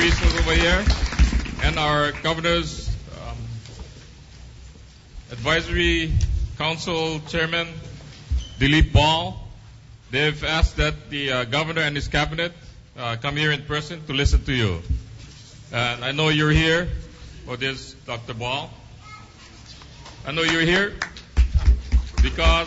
Maurice is over here, and our governor's advisory council chairman, Dilip Bal. They've asked that the governor and his cabinet come here in person to listen to you. And I know you're here for this, Dr. Bal. I know you're here because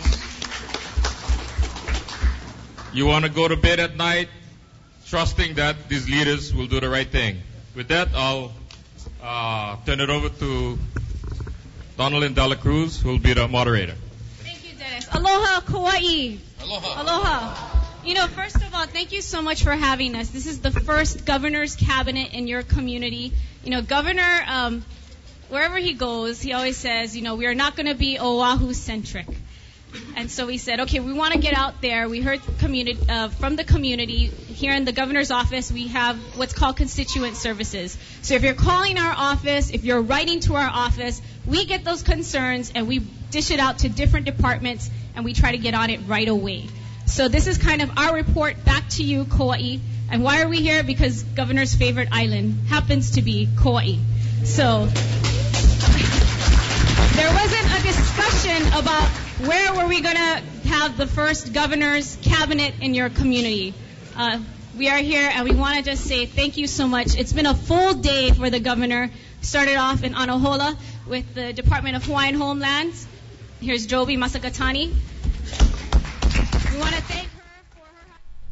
you want to go to bed at night trusting that these leaders will do the right thing. With that, I'll turn it over to Donalyn Dela Cruz, who will be the moderator. Thank you, Dennis. Aloha, Kauai. Aloha. Aloha. First of all, thank you so much for having us. This is the first governor's cabinet in your community. Governor, wherever he goes, he always says, we are not going to be Oahu-centric. And so we said, okay, we want to get out there. We heard from the community. Here in the governor's office, we have what's called constituent services. So if you're calling our office, if you're writing to our office, we get those concerns and we dish it out to different departments and we try to get on it right away. So this is kind of our report back to you, Kauai. And why are we here? Because governor's favorite island happens to be Kauai. So there wasn't a discussion about where were we going to have the first governor's cabinet in your community. We are here and we want to just say thank you so much. It's been a full day for the governor. Started off in Anahola with the Department of Hawaiian Homelands. Here's Joby Masakatani. We want to thank her for her...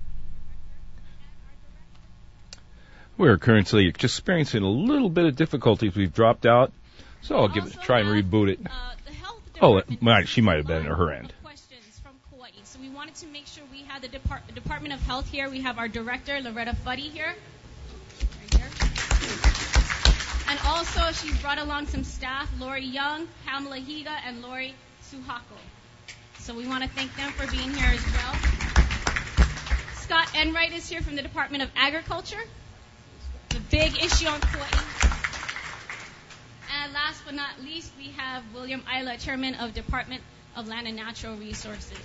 We're currently experiencing a little bit of difficulties. We've dropped out, so I'll try and reboot it. She might have been at her end. Questions from Kauai. So we wanted to make sure we had the Department of Health here. We have our director, Loretta Fuddy, here. Right here. And also, she's brought along some staff, Lori Young, Pamela Higa, and Lori Suhako. So we want to thank them for being here as well. Scott Enright is here from the Department of Agriculture. The big issue on Kauai. And last but not least, we have William Isla, Chairman of Department of Land and Natural Resources.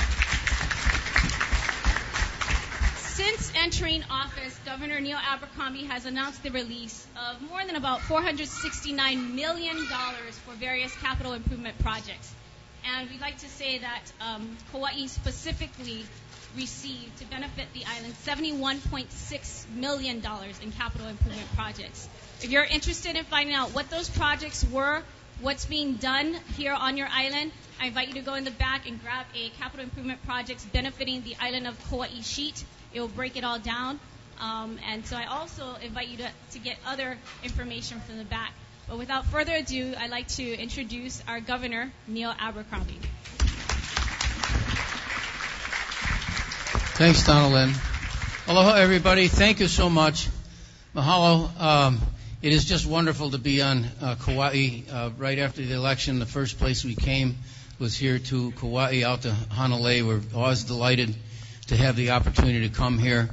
Since entering office, Governor Neil Abercrombie has announced the release of more than about $469 million for various capital improvement projects. And we'd like to say that Kauai specifically received, to benefit the island, $71.6 million in capital improvement projects. If you're interested in finding out what those projects were, what's being done here on your island, I invite you to go in the back and grab a capital improvement projects benefiting the island of Kauai sheet. It will break it all down. And so I also invite you to get other information from the back. But without further ado, I'd like to introduce our governor, Neil Abercrombie. Thanks, Donalyn. Aloha, everybody. Thank you so much. Mahalo. It is just wonderful to be on Kauai. Right after the election, the first place we came was here to Kauai, out to Hanalei. We're always delighted to have the opportunity to come here.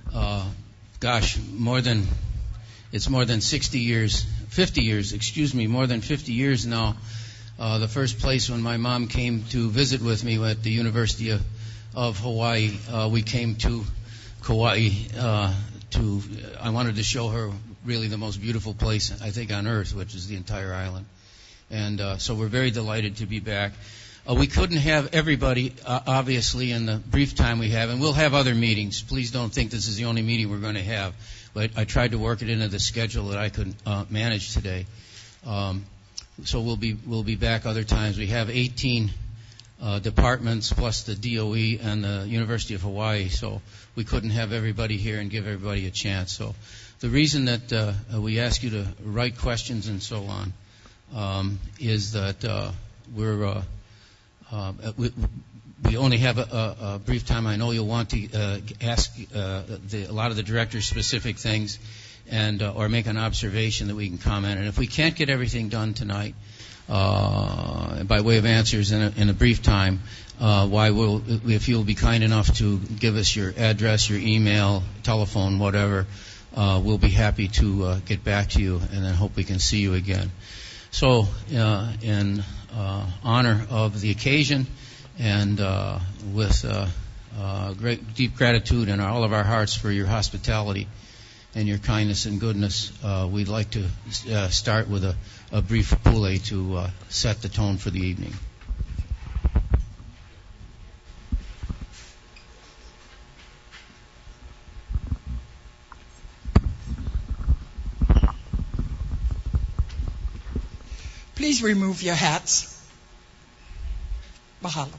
More than 60 years, 50 years, more than 50 years now. The first place when my mom came to visit with me at the University of Hawaii, we came to Kauai I wanted to show her really the most beautiful place, I think, on earth, which is the entire island. And so we're very delighted to be back. We couldn't have everybody, obviously, in the brief time we have, and we'll have other meetings. Please don't think this is the only meeting we're going to have. But I tried to work it into the schedule that I could manage today. So we'll be back other times. We have 18 departments plus the DOE and the University of Hawaii, so we couldn't have everybody here and give everybody a chance. So the reason that we ask you to write questions and so on is that we only have a brief time. I know you'll want to ask a lot of the directors specific things and or make an observation that we can comment. And if we can't get everything done tonight by way of answers in a brief time, if you'll be kind enough to give us your address, your email, telephone, whatever, we'll be happy to get back to you and then hope we can see you again. So in honor of the occasion and with great deep gratitude in all of our hearts for your hospitality and your kindness and goodness, we'd like to start with a brief pule to set the tone for the evening. Please remove your hats. Mahalo.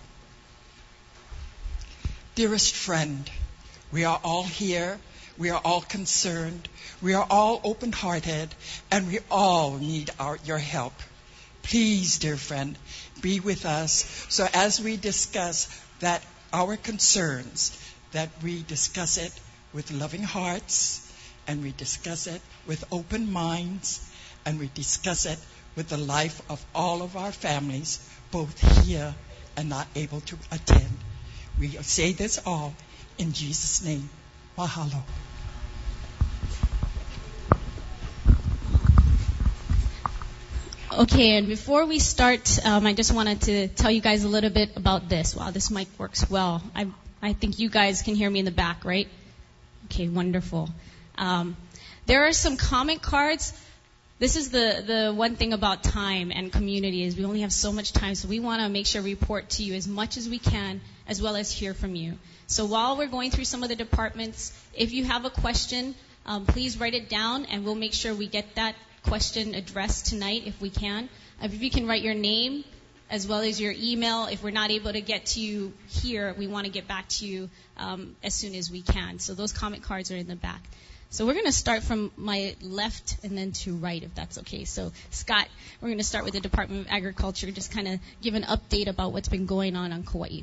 Dearest friend, we are all here. We are all concerned. We are all open-hearted, and we all need your help. Please, dear friend, be with us. So as we discuss that our concerns, that we discuss it with loving hearts, and we discuss it with open minds, and we discuss it with the life of all of our families, both here and not able to attend. We say this all in Jesus' name. Mahalo. Okay, and before we start, I just wanted to tell you guys a little bit about this. Wow, this mic works well. I think you guys can hear me in the back, right? Okay, wonderful. There are some comment cards. This is the one thing about time and community is we only have so much time, so we want to make sure we report to you as much as we can, as well as hear from you. So while we're going through some of the departments, if you have a question, please write it down, and we'll make sure we get that question addressed tonight if we can. If you can write your name as well as your email. If we're not able to get to you here, we want to get back to you as soon as we can. So those comment cards are in the back. So we're going to start from my left and then to right, if that's okay. So, Scott, we're going to start with the Department of Agriculture, just kind of give an update about what's been going on Kauai.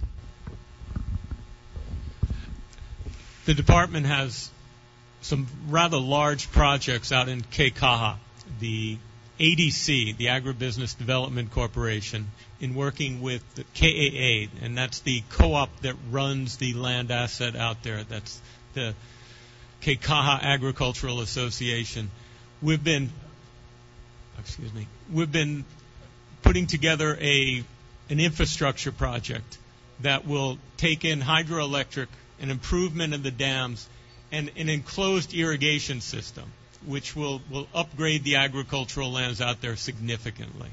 The department has some rather large projects out in Keikaha. The ADC, the Agribusiness Development Corporation, in working with the KAA, and that's the co-op that runs the land asset out there. That's the Keikaha Agricultural Association. We've been putting together an infrastructure project that will take in hydroelectric, an improvement of the dams, and an enclosed irrigation system, which will upgrade the agricultural lands out there significantly.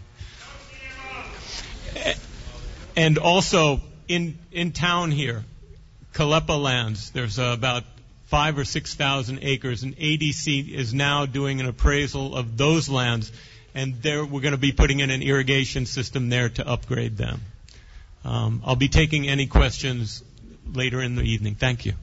And also in town here, Kalepa lands, there's about 5,000 or 6,000 acres, and ADC is now doing an appraisal of those lands, and there we're going to be putting in an irrigation system there to upgrade them. I'll be taking any questions later in the evening. Thank you.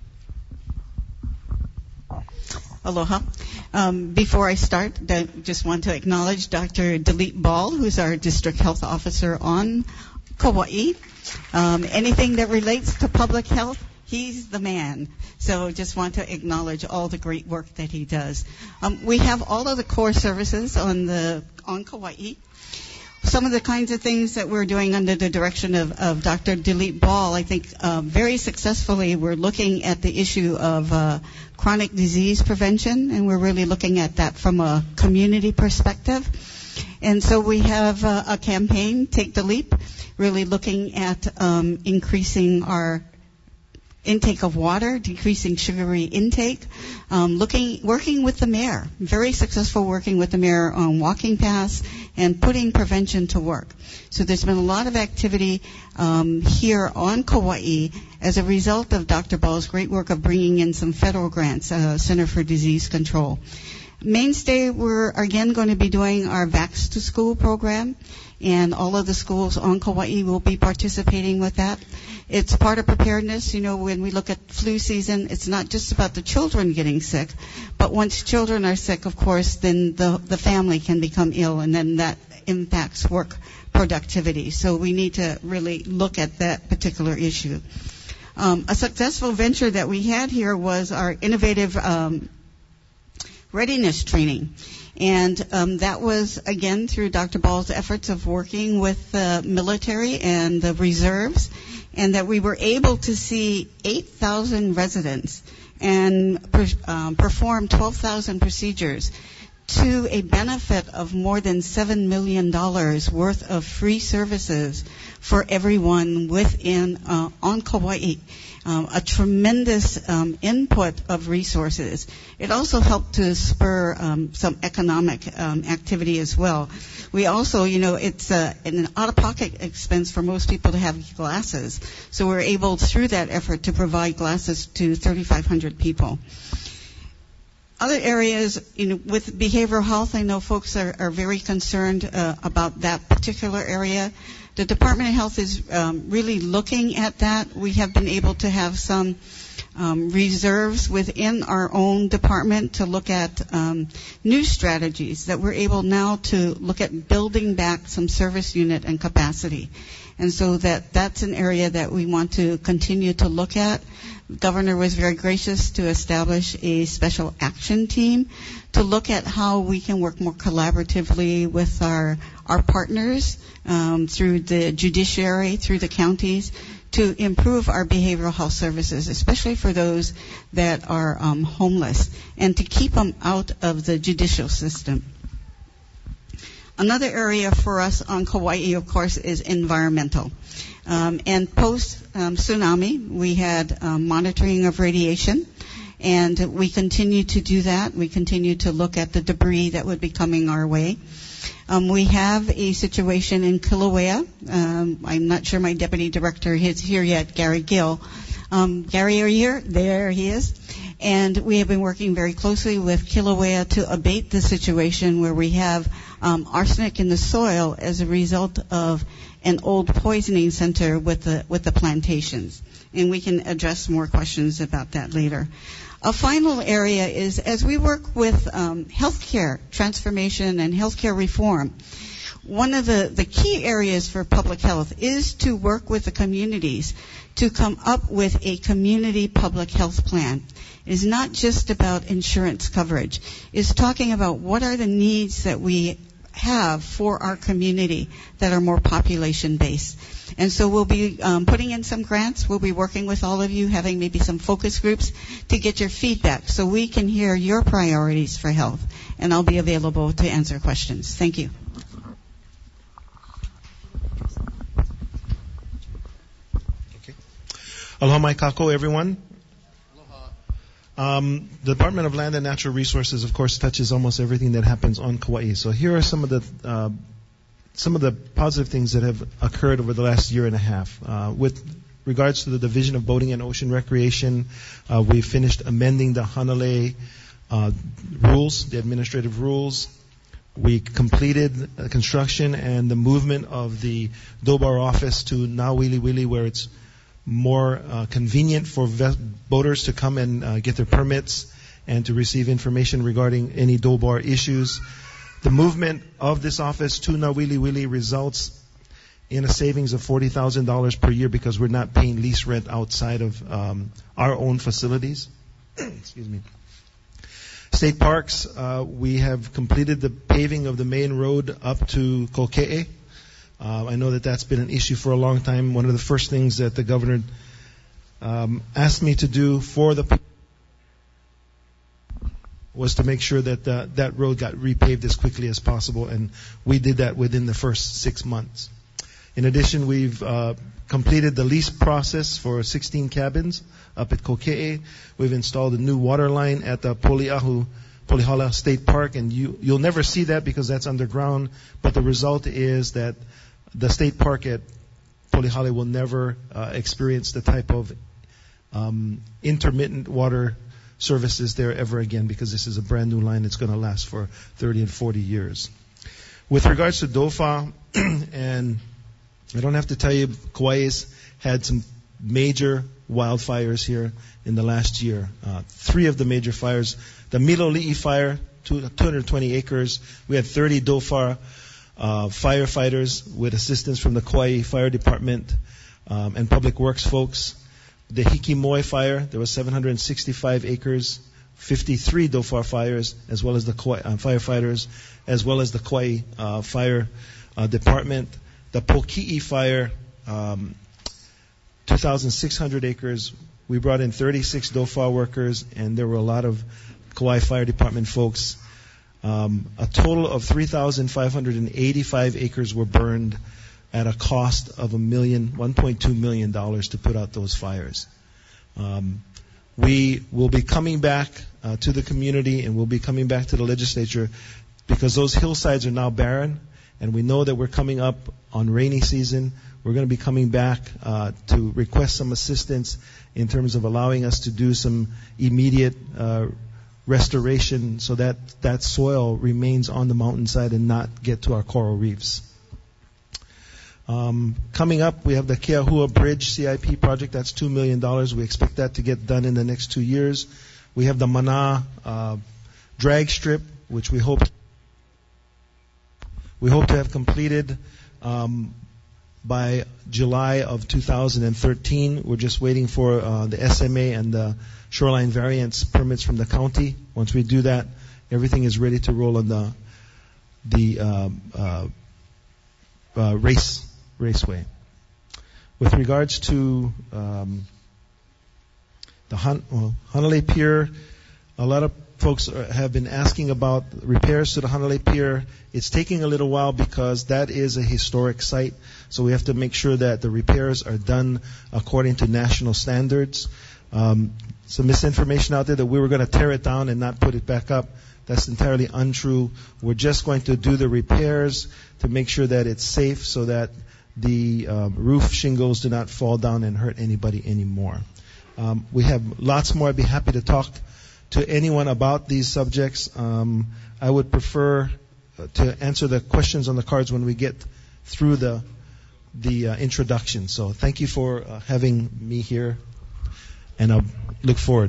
Aloha. Before I start, I just want to acknowledge Dr. Dilip Ball, who's our District Health Officer on Kauai. Anything that relates to public health, he's the man. So just want to acknowledge all the great work that he does. We have all of the core services on Kauai. Some of the kinds of things that we're doing under the direction of Dr. Dilip Ball, I think very successfully we're looking at the issue of chronic disease prevention, and we're really looking at that from a community perspective. And so we have a campaign, Take the Leap, really looking at increasing our intake of water, decreasing sugary intake, working with the mayor, very successful working with the mayor on walking paths and putting prevention to work. So there's been a lot of activity here on Kauai as a result of Dr. Ball's great work of bringing in some federal grants, Center for Disease Control. Mainstay, we're again going to be doing our Vax to School program, and all of the schools on Kauai will be participating with that. It's part of preparedness. You know, when we look at flu season, it's not just about the children getting sick, but once children are sick, of course, then the family can become ill, and then that impacts work productivity. So we need to really look at that particular issue. A successful venture that we had here was our innovative readiness training. And that was, again, through Dr. Ball's efforts of working with the military and the reserves, and that we were able to see 8,000 residents and perform 12,000 procedures to a benefit of more than $7 million worth of free services for everyone within on Kauai. A tremendous input of resources. It also helped to spur some economic activity as well. We also, it's an out-of-pocket expense for most people to have glasses. So we're able, through that effort, to provide glasses to 3,500 people. Other areas, with behavioral health, I know folks are very concerned about that particular area. The Department of Health is really looking at that. We have been able to have some reserves within our own department to look at new strategies that we're able now to look at building back some service unit and capacity. And so that's an area that we want to continue to look at. The governor was very gracious to establish a special action team to look at how we can work more collaboratively with our partners through the judiciary, through the counties, to improve our behavioral health services, especially for those that are homeless, and to keep them out of the judicial system. Another area for us on Kauai, of course, is environmental. And post-tsunami, we had monitoring of radiation, and we continue to do that. We continue to look at the debris that would be coming our way. We have a situation in Kilauea. I'm not sure my deputy director is here yet, Gary Gill. Gary, are you here? There he is. And we have been working very closely with Kilauea to abate the situation where we have arsenic in the soil as a result of an old poisoning center with the plantations. And we can address more questions about that later. A final area is, as we work with healthcare transformation and healthcare reform, one of the key areas for public health is to work with the communities to come up with a community public health plan. It is not just about insurance coverage. It's talking about what are the needs that we have for our community that are more population-based. And so we'll be putting in some grants. We'll be working with all of you, having maybe some focus groups to get your feedback so we can hear your priorities for health. And I'll be available to answer questions. Thank you. Okay. Aloha mai kako, everyone. The Department of Land and Natural Resources, of course, touches almost everything that happens on Kauai. So here are some of the positive things that have occurred over the last year and a half. With regards to the Division of Boating and Ocean Recreation, we finished amending the Hanalei rules, the administrative rules. We completed construction and the movement of the DOBAR office to Nauwili, where it's more convenient for boaters to come and get their permits and to receive information regarding any DOBAR issues. The movement of this office to Nauwili results in a savings of $40,000 per year because we're not paying lease rent outside of our own facilities. Excuse me. State parks, we have completed the paving of the main road up to Koke'e. I know that that's been an issue for a long time. One of the first things that the governor asked me to do for the people was to make sure that that road got repaved as quickly as possible, and we did that within the first 6 months. In addition, we've completed the lease process for 16 cabins up at Koke'e. We've installed a new water line at the Polihala State Park, and you'll never see that because that's underground, but the result is that the state park at Polihala will never experience the type of intermittent water services there ever again because this is a brand new line that's going to last for 30 and 40 years. With regards to DOFA, and I don't have to tell you, Kauai's had some major wildfires here in the last year. 3 of the major fires. The Miloli'i fire, 220 acres. We had 30 DOFA firefighters with assistance from the Kauai Fire Department and Public Works folks. The Hikimoi fire, there was 765 acres, 53 DOFA fires, as well as the Kauai firefighters, as well as the Kauai Fire Department. The Poki'i fire, 2,600 acres. We brought in 36 DOFA workers, and there were a lot of Kauai Fire Department folks. A total of 3,585 acres were burned at a cost of $1.2 million to put out those fires. We will be coming back to the community, and we'll be coming back to the legislature because those hillsides are now barren, and we know that we're coming up on rainy season. We're going to be coming back to request some assistance in terms of allowing us to do some immediate restoration so that that soil remains on the mountainside and not get to our coral reefs. Coming up, we have the Keahua Bridge CIP project. That's $2 million. We expect that to get done in the next 2 years. We have the Mana drag strip, which we hope to have completed by July of 2013. We're just waiting for the SMA and the shoreline variance permits from the county. Once we do that, everything is ready to roll on the raceway. With regards to the Hanalei Pier, a lot of folks have been asking about repairs to the Hanalei Pier. It's taking a little while because that is a historic site, so we have to make sure that the repairs are done according to national standards. Some misinformation out there that we were going to tear it down and not put it back up. That's entirely untrue. We're just going to do the repairs to make sure that it's safe so that the roof shingles do not fall down and hurt anybody anymore. We have lots more. I'd be happy to talk to anyone about these subjects. I would prefer to answer the questions on the cards when we get through the introduction. So thank you for having me here, and I'll look forward.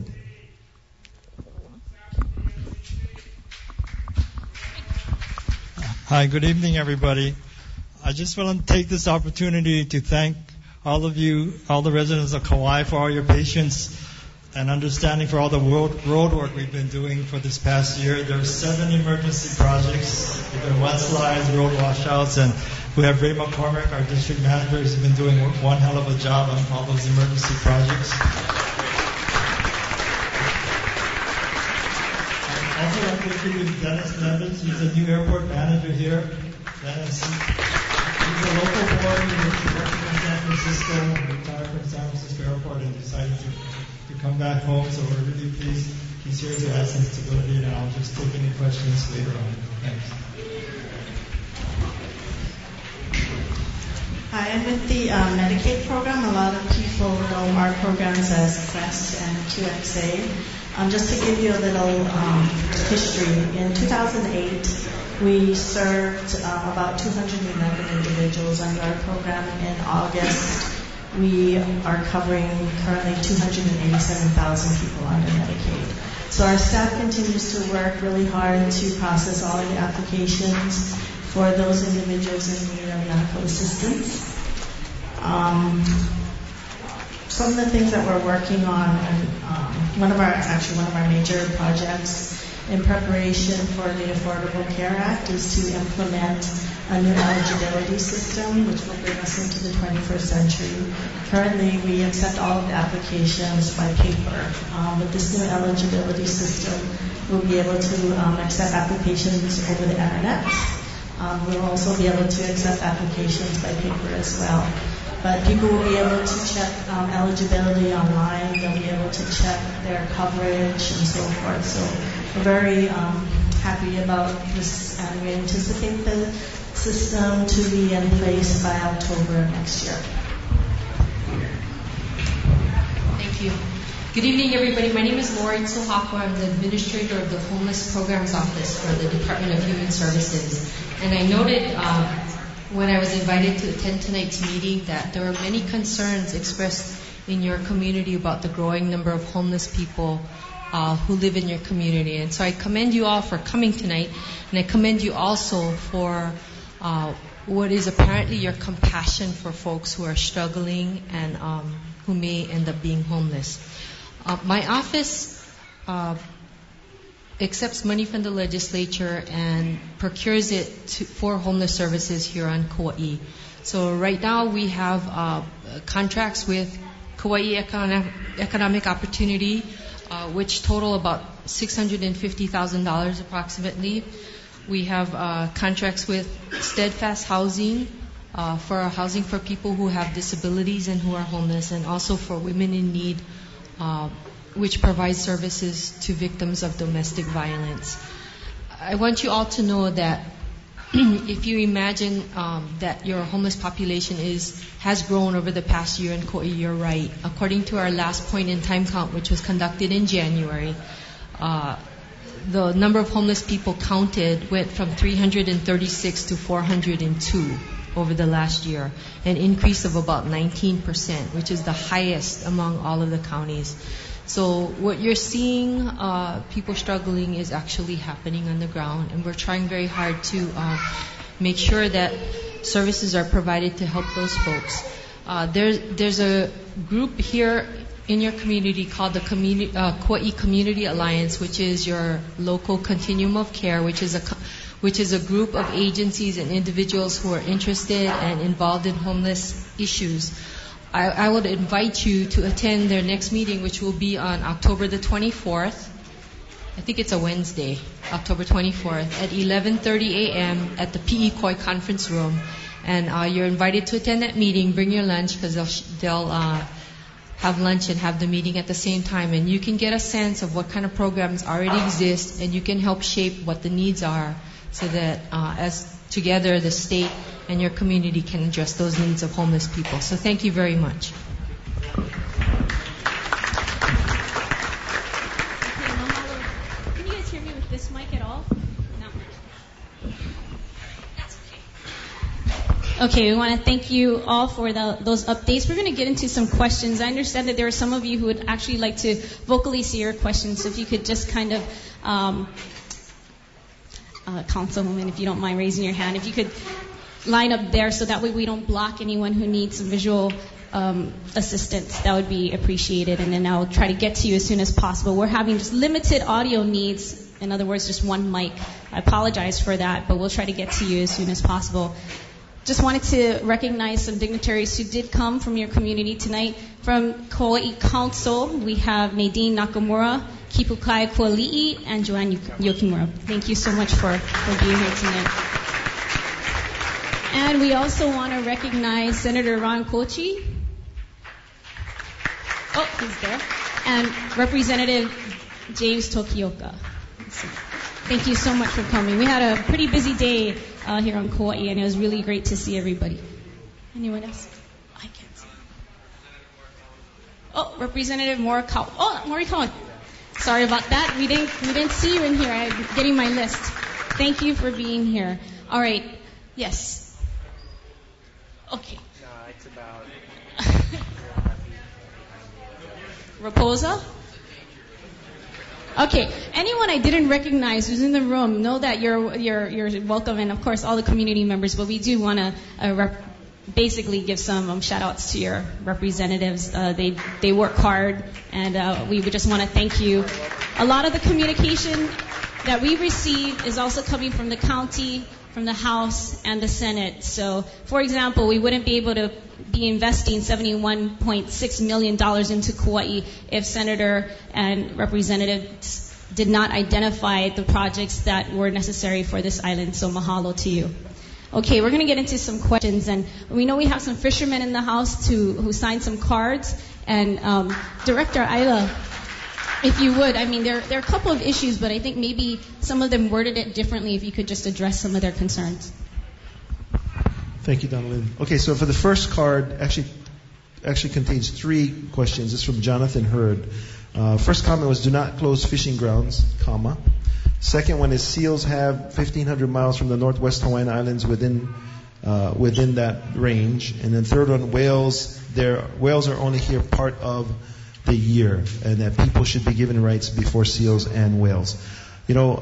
Hi, good evening, everybody. I just want to take this opportunity to thank all of you, all the residents of Kauai, for all your patience and understanding for all the road work we've been doing for this past year. There are 7 emergency projects. There have been mudslides, road washouts, and we have Ray McCormick, our district manager, who's been doing one hell of a job on all those emergency projects. I'd also like to introduce Dennis Levitz. He's a new airport manager here. Dennis, he's a local boy who worked in San Francisco, retired from San Francisco Airport, and decided to come back home. So we're really pleased he's here to add some stability, and I'll just take any questions later on. Thanks. Hi, I'm with the Medicaid program. A lot of people know our programs as QUEST and QXA. Just to give you a little history, in 2008, we served about 211 individuals under our program. In August, we are covering currently 287,000 people under Medicaid. So our staff continues to work really hard to process all of the applications for those individuals in need of medical assistance. Some of the things that we're working on, and one of our major projects in preparation for the Affordable Care Act is to implement a new eligibility system which will bring us into the 21st century. Currently, we accept all of the applications by paper. With this new eligibility system, we'll be able to accept applications over the internet. We'll also be able to accept applications by paper as well. But people will be able to check eligibility online. They'll be able to check their coverage and so forth. So we're very happy about this, and we anticipate the system to be in place by October of next year. Thank you. Good evening, everybody. My name is Laurie Tsohako. I'm the administrator of the Homeless Programs Office for the Department of Human Services. And I noted when I was invited to attend tonight's meeting that there were many concerns expressed in your community about the growing number of homeless people who live in your community. And so I commend you all for coming tonight, and I commend you also for what is apparently your compassion for folks who are struggling and who may end up being homeless. My office accepts money from the legislature and procures it for homeless services here on Kauai. So right now we have contracts with Kauai Economic Opportunity which total about $650,000 approximately. We have contracts with Steadfast Housing for housing for people who have disabilities and who are homeless, and also for Women in Need, which provides services to victims of domestic violence. I want you all to know that if you imagine that your homeless population has grown over the past year in Kauai, you're right. According to our last point in time count, which was conducted in January, the number of homeless people counted went from 336 to 402 over the last year, an increase of about 19%, which is the highest among all of the counties. So what you're seeing, people struggling, is actually happening on the ground, and we're trying very hard to make sure that services are provided to help those folks. There's a group here in your community called the Kauai Community Alliance, which is your local continuum of care, which is a group of agencies and individuals who are interested and involved in homeless issues. I would invite you to attend their next meeting, which will be on October the 24th. I think it's a Wednesday, October 24th, at 11:30 a.m. at the P.E. Koi Conference Room. And you're invited to attend that meeting. Bring your lunch, because they'll have lunch and have the meeting at the same time. And you can get a sense of what kind of programs already exist, and you can help shape what the needs are, so that as together the state and your community can address those needs of homeless people. So thank you very much. Okay, Mahalo. Can you guys hear me with this mic at all? No. That's okay. Okay, we want to thank you all for those updates. We're going to get into some questions. I understand that there are some of you who would actually like to vocally see your questions. So if you could just kind of, Councilwoman, if you don't mind raising your hand, if you could line up there so that way we don't block anyone who needs visual assistance, that would be appreciated. And then I'll try to get to you as soon as possible. We're having just limited audio needs. In other words, just one mic. I apologize for that, but we'll try to get to you as soon as possible. Just wanted to recognize some dignitaries who did come from your community tonight. From Kauai Council, we have Nadine Nakamura, Kipukai Kuali'i, and Joanne Yokimura. Thank you so much for being here tonight. And we also want to recognize Senator Ron Kochi. Oh, he's there. And Representative James Tokioka. Thank you so much for coming. We had a pretty busy day here on Kauai, and it was really great to see everybody. Anyone else? I can't see. Oh, Representative Morikawa. Oh, Morikawa. Sorry about that. We didn't see you in here. I'm getting my list. Thank you for being here. All right. Yes. Okay. No, it's about Raposa? Okay. Anyone I didn't recognize who's in the room, know that you're welcome, and of course all the community members. But we do want to basically give some shout outs to your representatives. They work hard, and we would just want to thank you. A lot of the communication that we receive is also coming from the county, from the House, and the Senate. So, for example, we wouldn't be able to be investing $71.6 million into Kauai if Senator and Representatives did not identify the projects that were necessary for this island. So mahalo to you. Okay, we're going to get into some questions, and we know we have some fishermen in the house who signed some cards. And Director Ayla, if you would, I mean, there are a couple of issues, but I think maybe some of them worded it differently. If you could just address some of their concerns. Thank you, Donalyn. Okay, so for the first card, actually contains 3 questions. It's from Jonathan Hurd. First comment was, do not close fishing grounds, comma. Second one is, seals have 1,500 miles from the Northwest Hawaiian Islands within that range. And then third one, whales are only here part of the year, and that people should be given rights before seals and whales. You know,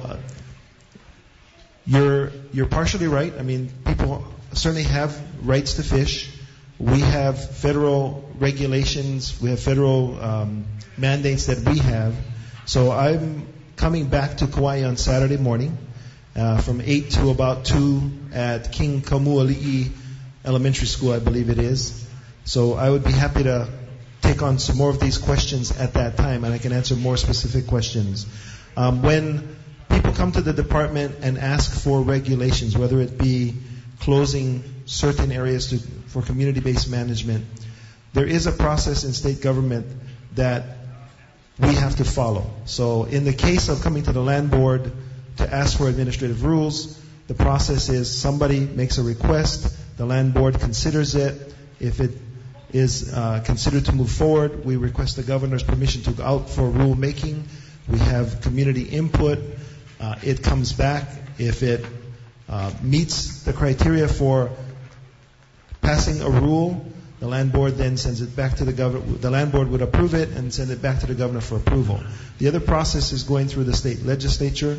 you're partially right. I mean, people certainly have rights to fish. We have federal regulations. We have federal mandates that we have. So I'm coming back to Kauai on Saturday morning from 8 to about 2 at King Kaumuali'i Elementary School, I believe it is. So I would be happy to take on some more of these questions at that time, and I can answer more specific questions. When people come to the department and ask for regulations, whether it be closing certain areas for community-based management, there is a process in state government that we have to follow. So in the case of coming to the land board to ask for administrative rules, the process is somebody makes a request, the land board considers it. If it is considered to move forward, we request the governor's permission to go out for rulemaking. We have community input. It comes back. If it meets the criteria for passing a rule, the land board then sends it back to the governor. The land board would approve it and send it back to the governor for approval. The other process is going through the state legislature.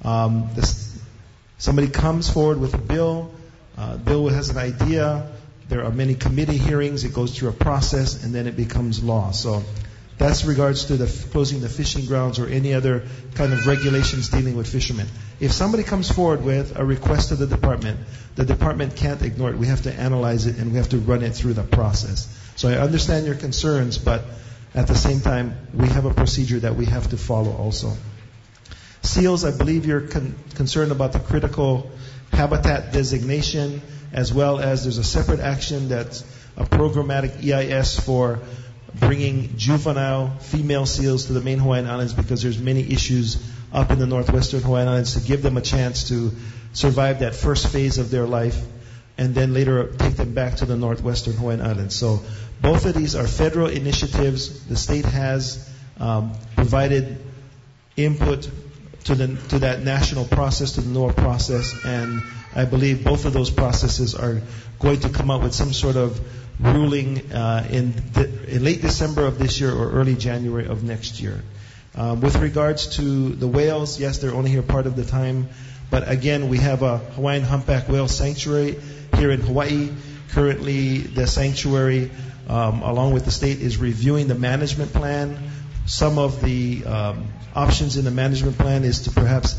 Somebody comes forward with a bill. Bill has an idea. There are many committee hearings. It goes through a process, and then it becomes law. So that's regards to the closing the fishing grounds or any other kind of regulations dealing with fishermen. If somebody comes forward with a request to the department can't ignore it. We have to analyze it, and we have to run it through the process. So I understand your concerns, but at the same time, we have a procedure that we have to follow also. Seals, I believe you're concerned about the critical habitat designation, as well as there's a separate action that's a programmatic EIS for bringing juvenile female seals to the main Hawaiian Islands, because there's many issues up in the northwestern Hawaiian Islands, to give them a chance to survive that first phase of their life and then later take them back to the northwestern Hawaiian Islands. So both of these are federal initiatives. The state has provided input to that national process, to the NOAA process, and I believe both of those processes are going to come out with some sort of ruling in late December of this year or early January of next year. With regards to the whales, yes, they're only here part of the time, but again, we have a Hawaiian humpback whale sanctuary here in Hawaii. Currently, the sanctuary, along with the state, is reviewing the management plan. Some of the options in the management plan is to perhaps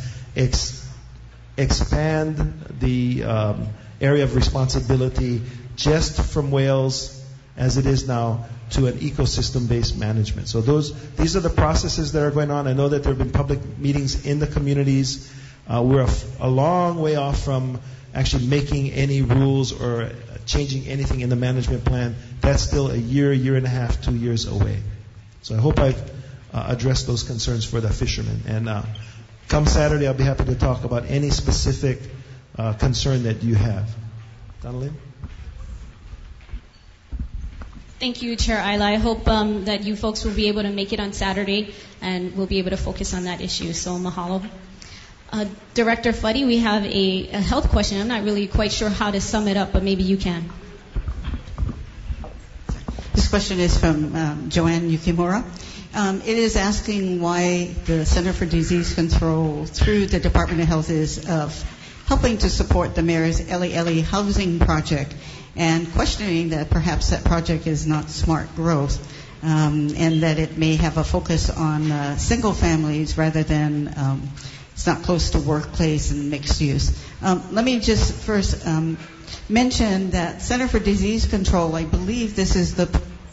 expand the area of responsibility just from whales as it is now to an ecosystem-based management. So these are the processes that are going on. I know that there have been public meetings in the communities. We're a long way off from actually making any rules or changing anything in the management plan. That's still a year and a half, 2 years away. So I hope I've addressed those concerns for the fishermen. And come Saturday, I'll be happy to talk about any specific concern that you have. Donnelly? Thank you, Chair Ayla. I hope that you folks will be able to make it on Saturday and we'll be able to focus on that issue. So mahalo. Director Fuddy, we have a health question. I'm not really quite sure how to sum it up, but maybe you can. This question is from Joanne Yukimura. It is asking why the Center for Disease Control through the Department of Health is helping to support the mayor's Eli housing project, and questioning that perhaps that project is not smart growth, and that it may have a focus on single families rather than it's not close to workplace and mixed use. Let me just first mention that Center for Disease Control, I believe this is the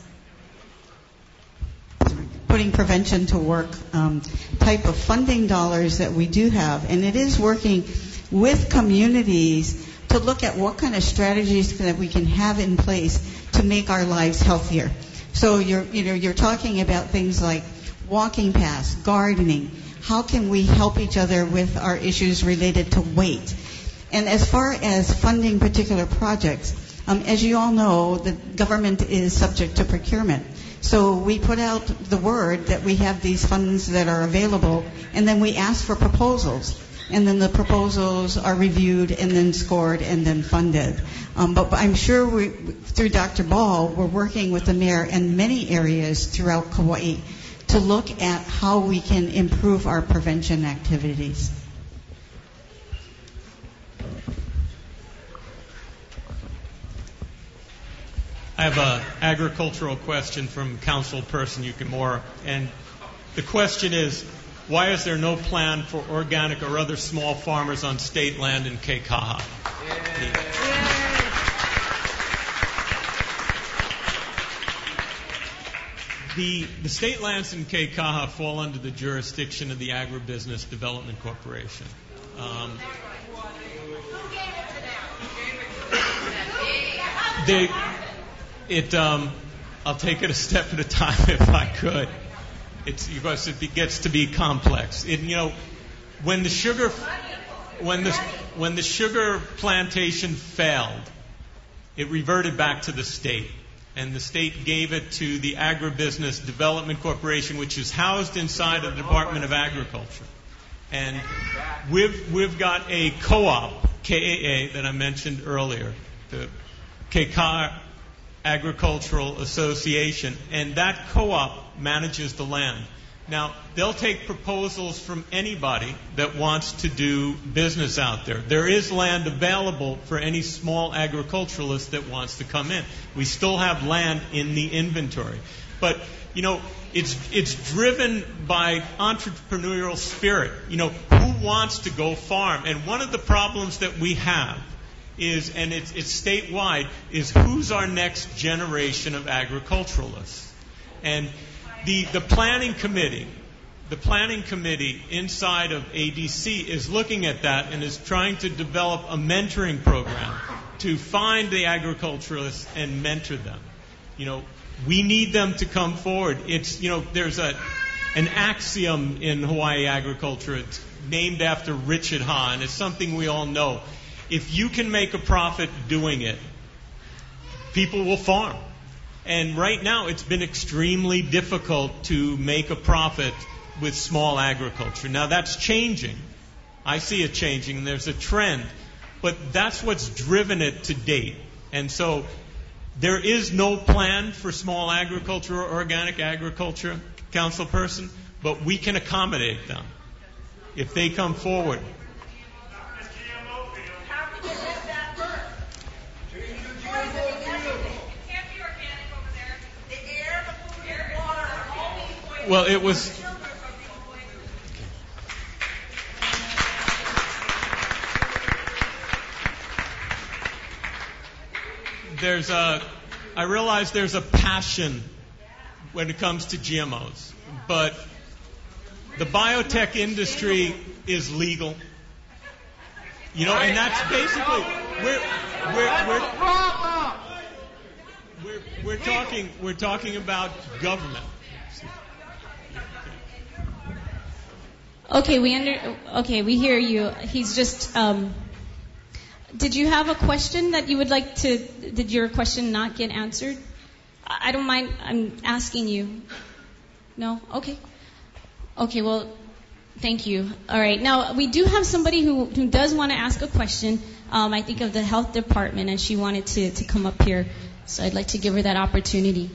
putting prevention to work type of funding dollars that we do have, and it is working with communities to look at what kind of strategies that we can have in place to make our lives healthier. So you're talking about things like walking paths, gardening. How can we help each other with our issues related to weight? And as far as funding particular projects, as you all know, the government is subject to procurement. So we put out the word that we have these funds that are available, and then we ask for proposals. And then the proposals are reviewed and then scored and then funded. But I'm sure through Dr. Ball, we're working with the mayor in many areas throughout Kauai to look at how we can improve our prevention activities. I have an agricultural question from Councilperson Yukimura, and the question is, why is there no plan for organic or other small farmers on state land in Keikaha? The state lands in Keikaha fall under the jurisdiction of the Agribusiness Development Corporation. I'll take it a step at a time if I could. It's because it gets to be complex. When the sugar plantation failed, it reverted back to the state, and the state gave it to the Agribusiness Development Corporation, which is housed inside of the Department of Agriculture. And we've got a co-op, KAA, that I mentioned earlier, the Keikaha Agricultural Association, and that co-op manages the land. Now, they'll take proposals from anybody that wants to do business out there. There is land available for any small agriculturalist that wants to come in. We still have land in the inventory. But, it's driven by entrepreneurial spirit. Who wants to go farm? And one of the problems that we have is, and it's statewide, is who's our next generation of agriculturalists? And the planning committee inside of ADC is looking at that and is trying to develop a mentoring program to find the agriculturalists and mentor them. We need them to come forward. There's an axiom in Hawaii agriculture. It's named after Richard Ha, and it's something we all know. If you can make a profit doing it, people will farm. And right now, it's been extremely difficult to make a profit with small agriculture. Now, that's changing. I see it changing, and there's a trend. But that's what's driven it to date. And so there is no plan for small agriculture or organic agriculture, councilperson, but we can accommodate them if they come forward. Well, it was. I realize there's a passion when it comes to GMOs, but the biotech industry is legal. And that's basically we're talking about government. Okay, we hear you. He's just. Did you have a question that you would like to? Did your question not get answered? I don't mind. I'm asking you. No? Okay. Okay. Well, thank you. All right. Now we do have somebody who does want to ask a question. I think of the health department, and she wanted to come up here. So I'd like to give her that opportunity.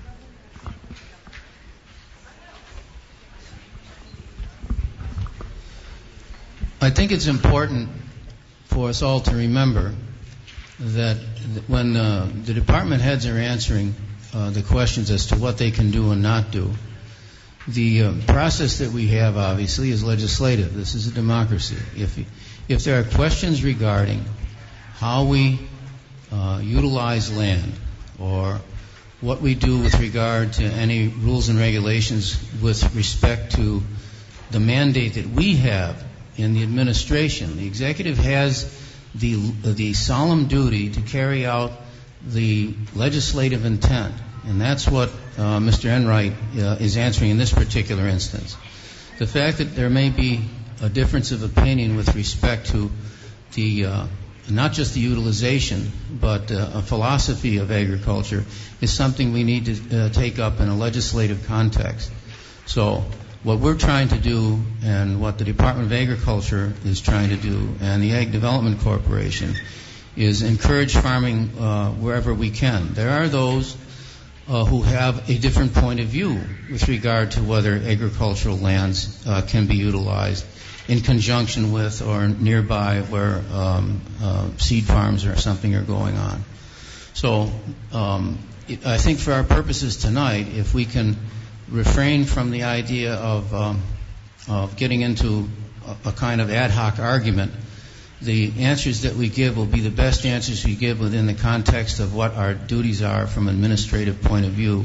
I think it's important for us all to remember that when the department heads are answering the questions as to what they can do and not do, the process that we have, obviously, is legislative. This is a democracy. If there are questions regarding how we utilize land or what we do with regard to any rules and regulations with respect to the mandate that we have in the administration, the executive has the solemn duty to carry out the legislative intent, and that's what Mr. Enright is answering in this particular instance. The fact that there may be a difference of opinion with respect to the not just the utilization, but a philosophy of agriculture is something we need to take up in a legislative context. So what we're trying to do and what the Department of Agriculture is trying to do and the Ag Development Corporation is encourage farming wherever we can. There are those who have a different point of view with regard to whether agricultural lands can be utilized in conjunction with or nearby where seed farms or something are going on. So I think for our purposes tonight, if we can refrain from the idea of getting into a kind of ad hoc argument, the answers that we give will be the best answers we give within the context of what our duties are from an administrative point of view,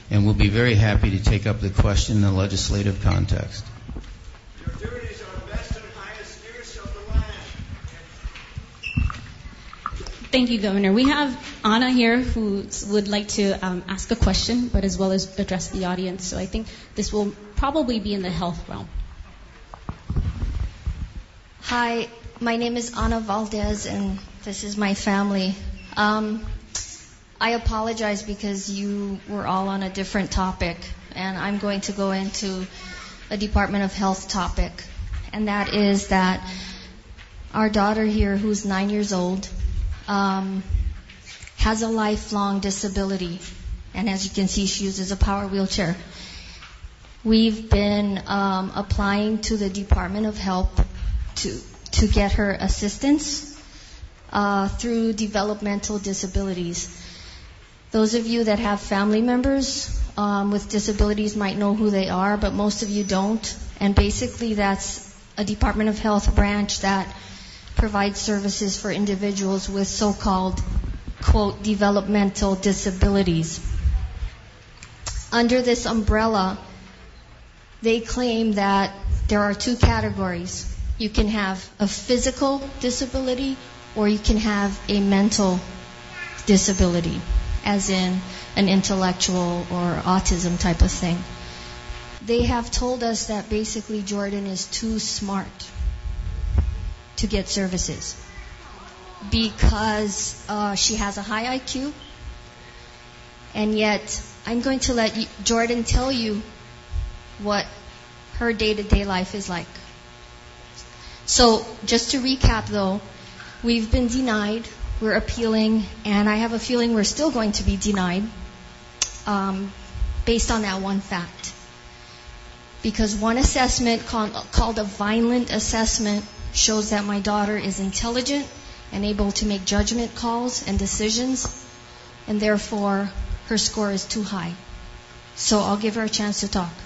and we'll be very happy to take up the question in the legislative context. Your duties are best and highest use of the land. Thank you, Governor. We have Anna here who would like to ask a question, but as well as address the audience. So I think this will probably be in the health realm. Hi, my name is Ana Valdez, and this is my family. I apologize because you were all on a different topic, and I'm going to go into a Department of Health topic, and that is that our daughter here, who's 9 years old, has a lifelong disability, and as you can see, she uses a power wheelchair. We've been applying to the Department of Health to get her assistance through developmental disabilities. Those of you that have family members with disabilities might know who they are, but most of you don't. And basically that's a Department of Health branch that provides services for individuals with so-called, quote, developmental disabilities. Under this umbrella, they claim that there are two categories. You can have a physical disability or you can have a mental disability, as in an intellectual or autism type of thing. They have told us that basically Jordan is too smart to get services because she has a high IQ, and yet I'm going to let Jordan tell you what her day-to-day life is like. So just to recap though, we've been denied, we're appealing, and I have a feeling we're still going to be denied based on that one fact. Because one assessment called a Vineland assessment shows that my daughter is intelligent and able to make judgment calls and decisions, and therefore her score is too high. So I'll give her a chance to talk.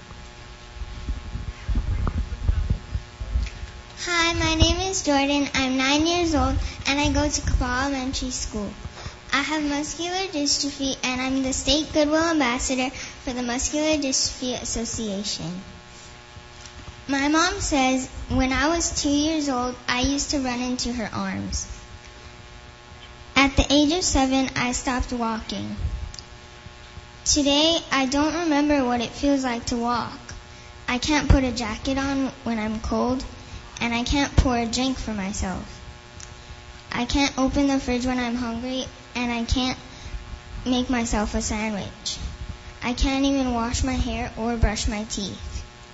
Hi, my name is Jordan. I'm 9 years old and I go to Kapaa Elementary School. I have muscular dystrophy and I'm the state Goodwill Ambassador for the Muscular Dystrophy Association. My mom says when I was 2 years old, I used to run into her arms. At the age of 7, I stopped walking. Today, I don't remember what it feels like to walk. I can't put a jacket on when I'm cold, and I can't pour a drink for myself. I can't open the fridge when I'm hungry, and I can't make myself a sandwich. I can't even wash my hair or brush my teeth.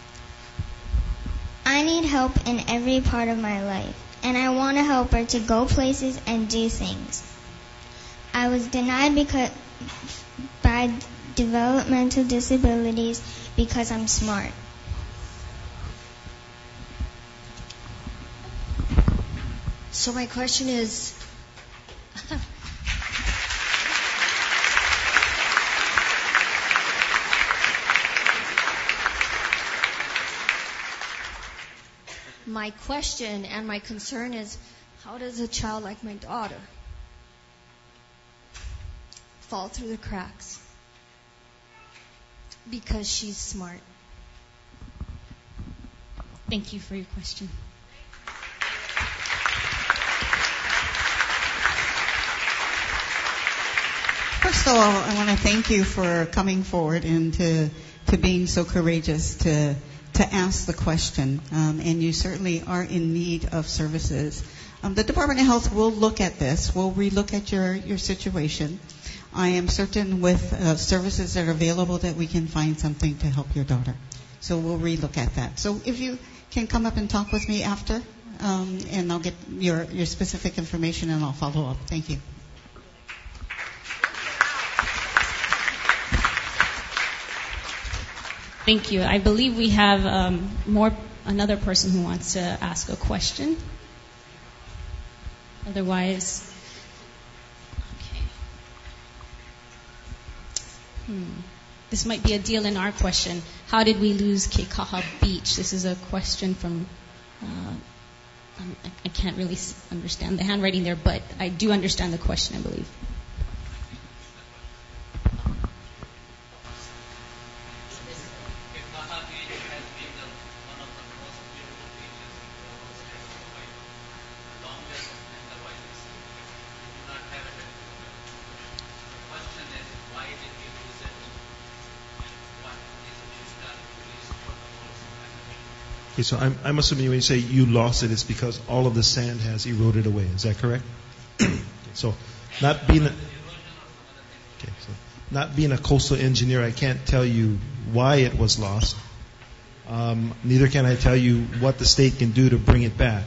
I need help in every part of my life, and I want to help her to go places and do things. I was denied by developmental disabilities because I'm smart. So my question is, my question and my concern is, how does a child like my daughter fall through the cracks because she's smart? Thank you for your question. First of all, I want to thank you for coming forward and to being so courageous to ask the question. And you certainly are in need of services. The Department of Health will look at this. We'll relook at your situation. I am certain with services that are available that we can find something to help your daughter. So we'll relook at that. So if you can come up and talk with me after, and I'll get your specific information and I'll follow up. Thank you. Thank you. I believe we have another person who wants to ask a question. Otherwise, okay. This might be a deal in our question. How did we lose Keikaha Beach? This is a question from, I can't really understand the handwriting there, but I do understand the question, I believe. Okay, so I'm assuming when you say you lost it, it's because all of the sand has eroded away. Is that correct? So, not being a coastal engineer, I can't tell you why it was lost. Neither can I tell you what the state can do to bring it back.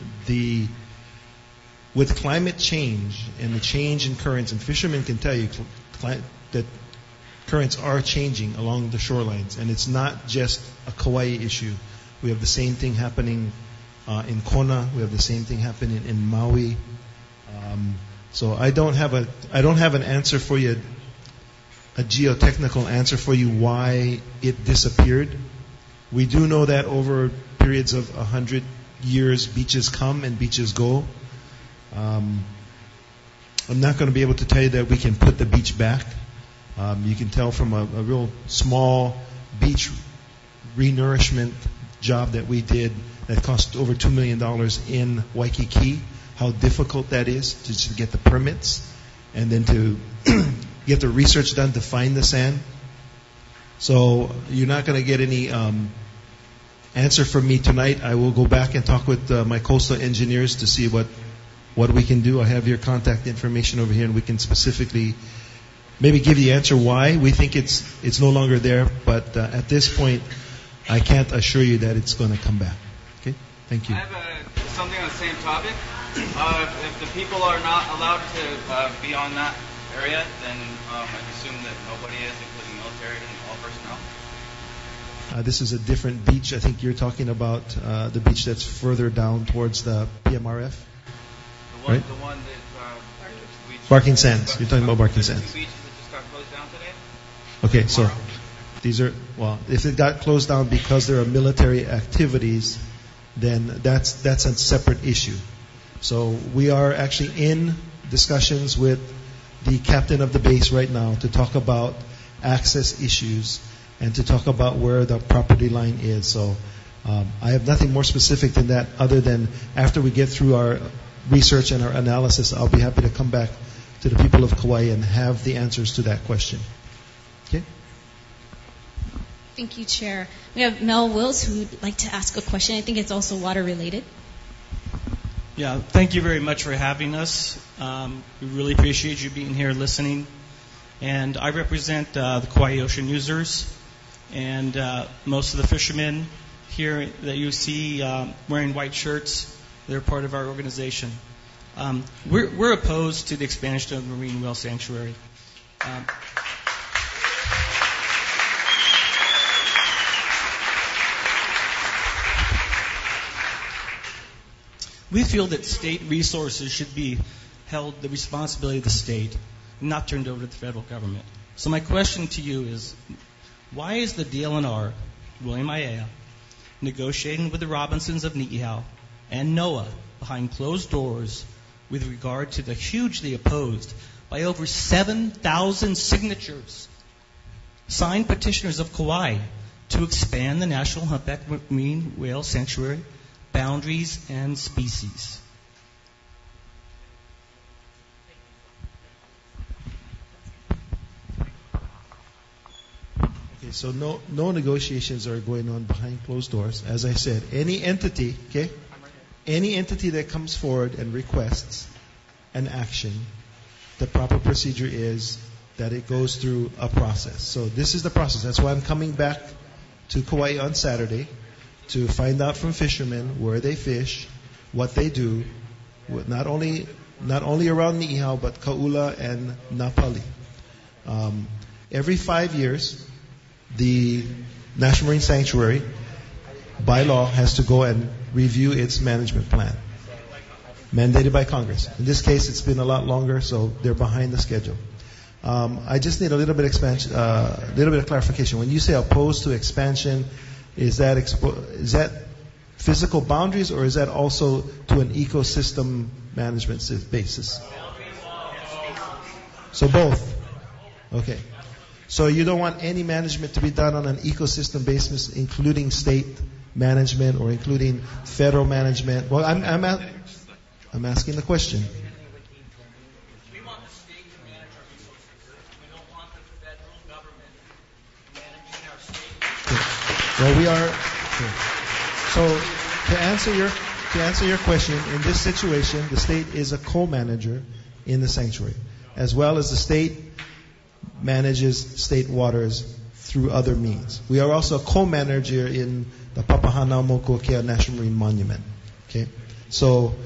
With climate change and the change in currents, and fishermen can tell you that currents are changing along the shorelines, and it's not just a Kauai issue. We have the same thing happening in Kona. We have the same thing happening in Maui. So I don't have an answer for you, a geotechnical answer for you why it disappeared. We do know that over periods of 100 years, beaches come and beaches go. I'm not going to be able to tell you that we can put the beach back. You can tell from a real small beach renourishment job that we did that cost over $2 million in Waikiki, how difficult that is to get the permits and then to get the research done to find the sand. So you're not going to get any answer from me tonight. I will go back and talk with my coastal engineers to see what we can do. I have your contact information over here, and we can specifically maybe give you the answer why we think it's no longer there. But at this point, I can't assure you that it's going to come back. Okay? Thank you. I have something on the same topic. If the people are not allowed to be on that area, then I assume that nobody is, including military and all personnel. This is a different beach. I think you're talking about the beach that's further down towards the PMRF. Right? The one that Barking Sands. You're talking about Barking Sands. The beaches that just got closed down today? Okay, so these are, if it got closed down because there are military activities, then that's a separate issue. So we are actually in discussions with the captain of the base right now to talk about access issues and to talk about where the property line is. So I have nothing more specific than that other than after we get through our research and our analysis, I'll be happy to come back to the people of Kauai and have the answers to that question. Okay? Thank you, Chair. We have Mel Wills who would like to ask a question. I think it's also water related. Yeah, thank you very much for having us. We really appreciate you being here listening. And I represent the Kauai Ocean Users, and most of the fishermen here that you see wearing white shirts, they're part of our organization. We're opposed to the expansion of the Marine Whale Sanctuary. We feel that state resources should be held the responsibility of the state, not turned over to the federal government. So my question to you is, why is the DLNR, William Aiea, negotiating with the Robinsons of Ni'ihau and NOAA behind closed doors with regard to the hugely opposed, by over 7,000 signatures, signed petitioners of Kauai to expand the National Humpback Marine Whale Sanctuary boundaries and species? Okay, so no negotiations are going on behind closed doors. As I said, any entity that comes forward and requests an action, the proper procedure is that it goes through a process. So this is the process. That's why I'm coming back to Kauai on Saturday to find out from fishermen where they fish, what they do, not only around Ni'ihau, but Ka'ula and Napali. Every 5 years, the National Marine Sanctuary, by law, has to go and review its management plan, mandated by Congress. In this case, it's been a lot longer, so they're behind the schedule. I just need a little bit of clarification. When you say opposed to expansion, is that physical boundaries, or is that also to an ecosystem management basis? So both. Okay. So you don't want any management to be done on an ecosystem basis, including state management or including federal management? Well, I'm asking the question. We want the state to manage our resources. We don't want the federal government managing our state. Well, we are. So To answer your question, in this situation, the state is a co-manager in the sanctuary, as well as the state manages state waters through other means. We are also a co-manager in the Papahanaumokuakea National Marine Monument. Okay, so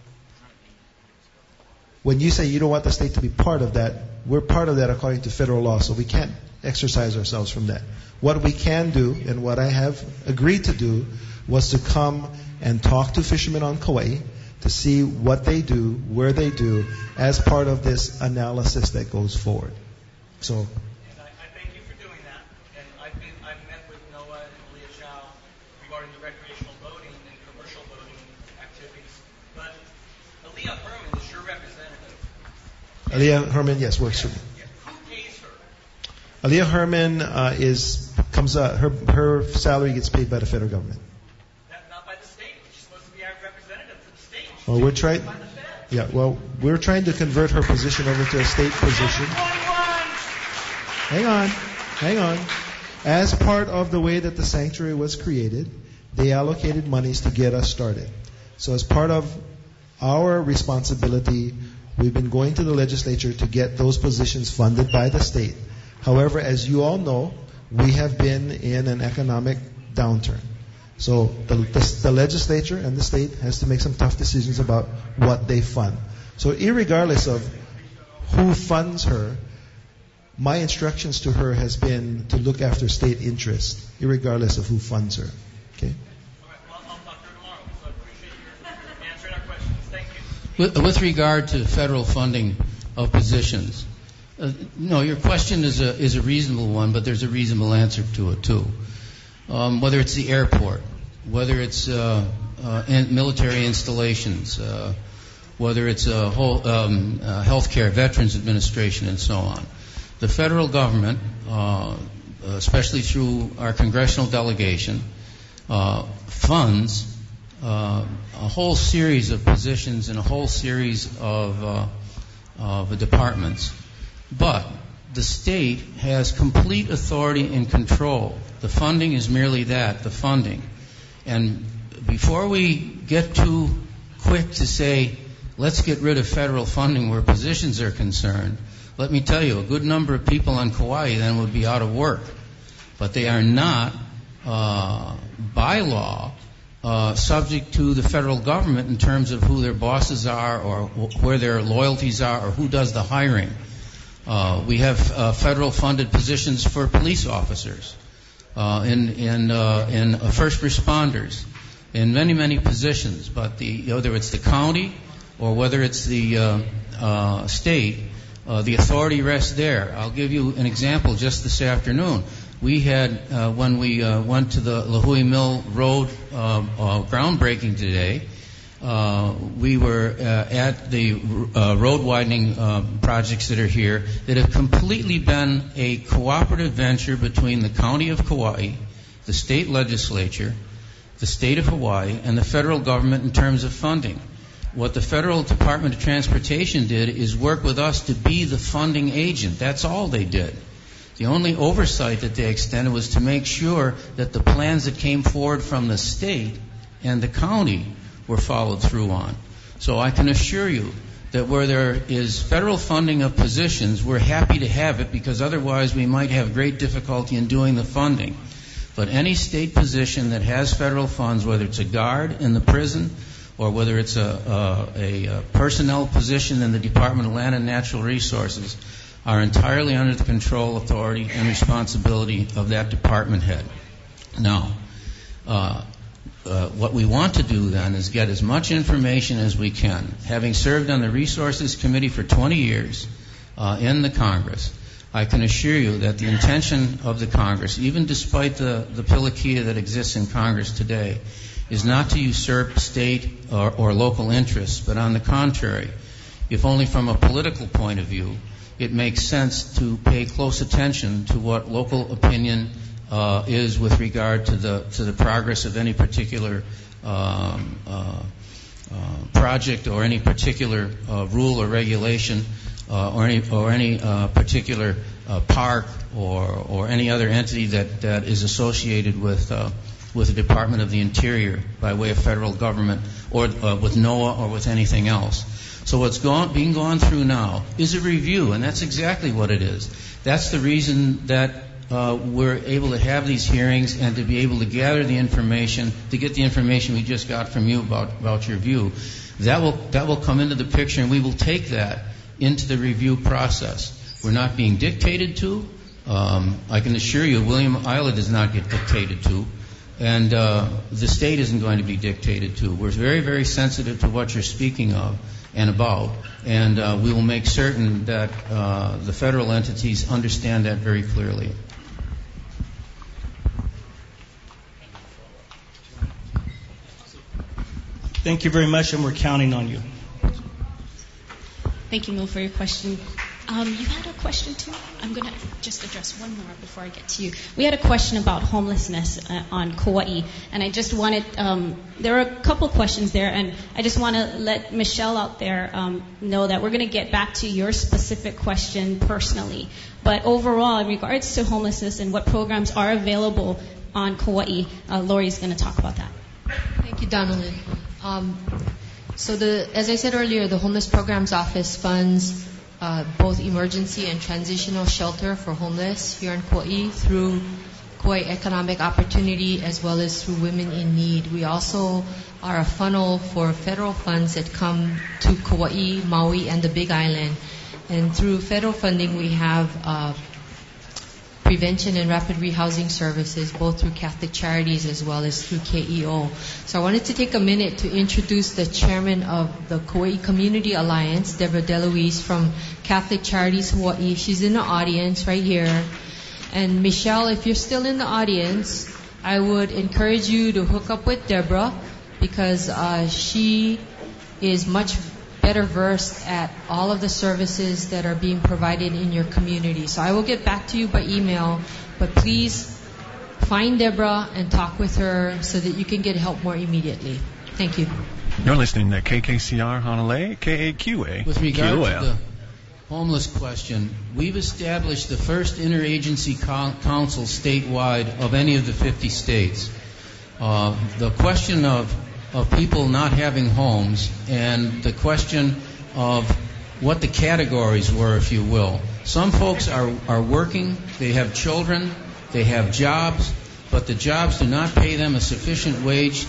when you say you don't want the state to be part of that, we're part of that according to federal law, so we can't exercise ourselves from that. What we can do, and what I have agreed to do, was to come and talk to fishermen on Kauai to see what they do, where they do, as part of this analysis that goes forward. So. And I thank you for doing that. And I've met with NOAA and Leah Chow regarding the recreational boating and commercial boating activities. But Aaliyah Herman is your representative. Aaliyah Herman, yes, works for me. Who pays her? Aaliyah Herman her salary gets paid by the federal government. Not by the state. She's supposed to be our representative for the state. Well, we're trying to convert her position over to a state position. Hang on. As part of the way that the sanctuary was created, they allocated monies to get us started. So as part of our responsibility, we've been going to the legislature to get those positions funded by the state. However, as you all know, we have been in an economic downturn. So the legislature and the state has to make some tough decisions about what they fund. So irregardless of who funds her, my instructions to her has been to look after state interests, irregardless of who funds her. Okay? I'll talk to her tomorrow, so I appreciate your answering our questions. Thank you. With regard to federal funding of positions, no, your question is a reasonable one, but there's a reasonable answer to it too. Whether it's the airport, whether it's military installations, whether it's healthcare, Veterans Administration, and so on. The federal government, especially through our congressional delegation, funds a whole series of positions and a whole series of departments. But the state has complete authority and control. The funding is merely that, the funding. And before we get too quick to say, let's get rid of federal funding where positions are concerned, let me tell you, a good number of people on Kauai then would be out of work. But they are not, by law, subject to the federal government in terms of who their bosses are or where their loyalties are or who does the hiring. We have federal funded positions for police officers, in first responders, in many positions. But whether it's the county or whether it's the state, the authority rests there. I'll give you an example just this afternoon. We had, when we went to the Lahui Mill Road groundbreaking today, we were at the road widening projects that are here that have completely been a cooperative venture between the County of Kauai, the state legislature, the state of Hawaii, and the federal government in terms of funding. What the Federal Department of Transportation did is work with us to be the funding agent. That's all they did. The only oversight that they extended was to make sure that the plans that came forward from the state and the county were followed through on. So I can assure you that where there is federal funding of positions, we're happy to have it because otherwise we might have great difficulty in doing the funding. But any state position that has federal funds, whether it's a guard in the prison or whether it's a personnel position in the Department of Land and Natural Resources, are entirely under the control, authority, and responsibility of that department head. Now, what we want to do then is get as much information as we can. Having served on the Resources Committee for 20 years in the Congress, I can assure you that the intention of the Congress, even despite the pilikia that exists in Congress today, is not to usurp state or local interests, but on the contrary, if only from a political point of view, it makes sense to pay close attention to what local opinion is with regard to the progress of any particular project or any particular rule or regulation or any particular park or any other entity that is associated with with the Department of the Interior by way of federal government or with NOAA or with anything else. So what's being gone through now is a review, and that's exactly what it is. That's the reason that we're able to have these hearings and to be able to gather the information, to get the information we just got from you about your view. That will come into the picture, and we will take that into the review process. We're not being dictated to. I can assure you William Isla does not get dictated to, and the state isn't going to be dictated to. We're very, very sensitive to what you're speaking of and about, and we will make certain that the federal entities understand that very clearly. Thank you very much, and we're counting on you. Thank you, Mo, for your question. You had a question too? I'm going to just address one more before I get to you. We had a question about homelessness on Kauai, and I just wanted, there are a couple questions there, and I just want to let Michelle out there know that we're going to get back to your specific question personally. But overall, in regards to homelessness and what programs are available on Kauai, Lori's going to talk about that. Thank you, Donalyn. So as I said earlier, the Homeless Programs Office funds both emergency and transitional shelter for homeless here in Kauai through Kauai Economic Opportunity as well as through Women in Need. We also are a funnel for federal funds that come to Kauai, Maui, and the Big Island. And through federal funding, we have prevention and rapid rehousing services, both through Catholic Charities as well as through KEO. So I wanted to take a minute to introduce the chairman of the Kauai Community Alliance, Deborah DeLuise from Catholic Charities Hawaii. She's in the audience right here. And Michelle, if you're still in the audience, I would encourage you to hook up with Deborah because she is much better versed at all of the services that are being provided in your community. So I will get back to you by email, but please find Deborah and talk with her so that you can get help more immediately. Thank you. You're listening to KKCR Honolulu, KAQA. With regard to the homeless question, we've established the first interagency council statewide of any of the 50 states. The question of people not having homes and the question of what the categories were, if you will. Some folks are working, they have children, they have jobs, but the jobs do not pay them a sufficient wage.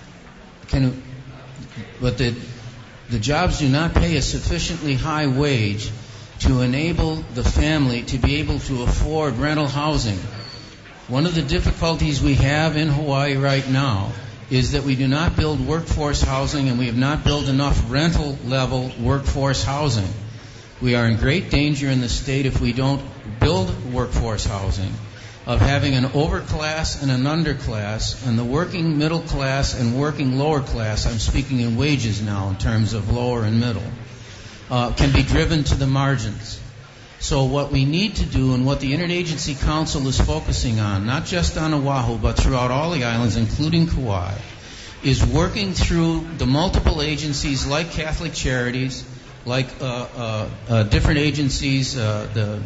But the jobs do not pay a sufficiently high wage to enable the family to be able to afford rental housing. One of the difficulties we have in Hawaii right now is that we do not build workforce housing, and we have not built enough rental-level workforce housing. We are in great danger in the state if we don't build workforce housing of having an overclass and an underclass, and the working middle class and working lower class, I'm speaking in wages now in terms of lower and middle, can be driven to the margins. So what we need to do, and what the Interagency Council is focusing on, not just on Oahu, but throughout all the islands, including Kauai, is working through the multiple agencies like Catholic Charities, like different agencies that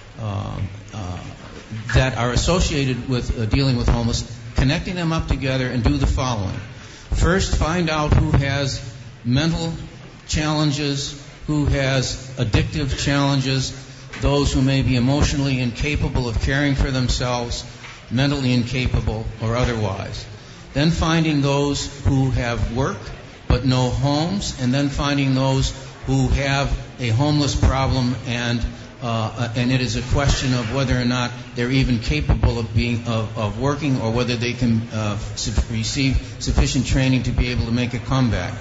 are associated with dealing with homeless, connecting them up together and do the following. First, find out who has mental challenges, who has addictive challenges, those who may be emotionally incapable of caring for themselves, mentally incapable or otherwise. Then finding those who have work but no homes, and then finding those who have a homeless problem and it is a question of whether or not they're even capable of working, or whether they can receive sufficient training to be able to make a comeback.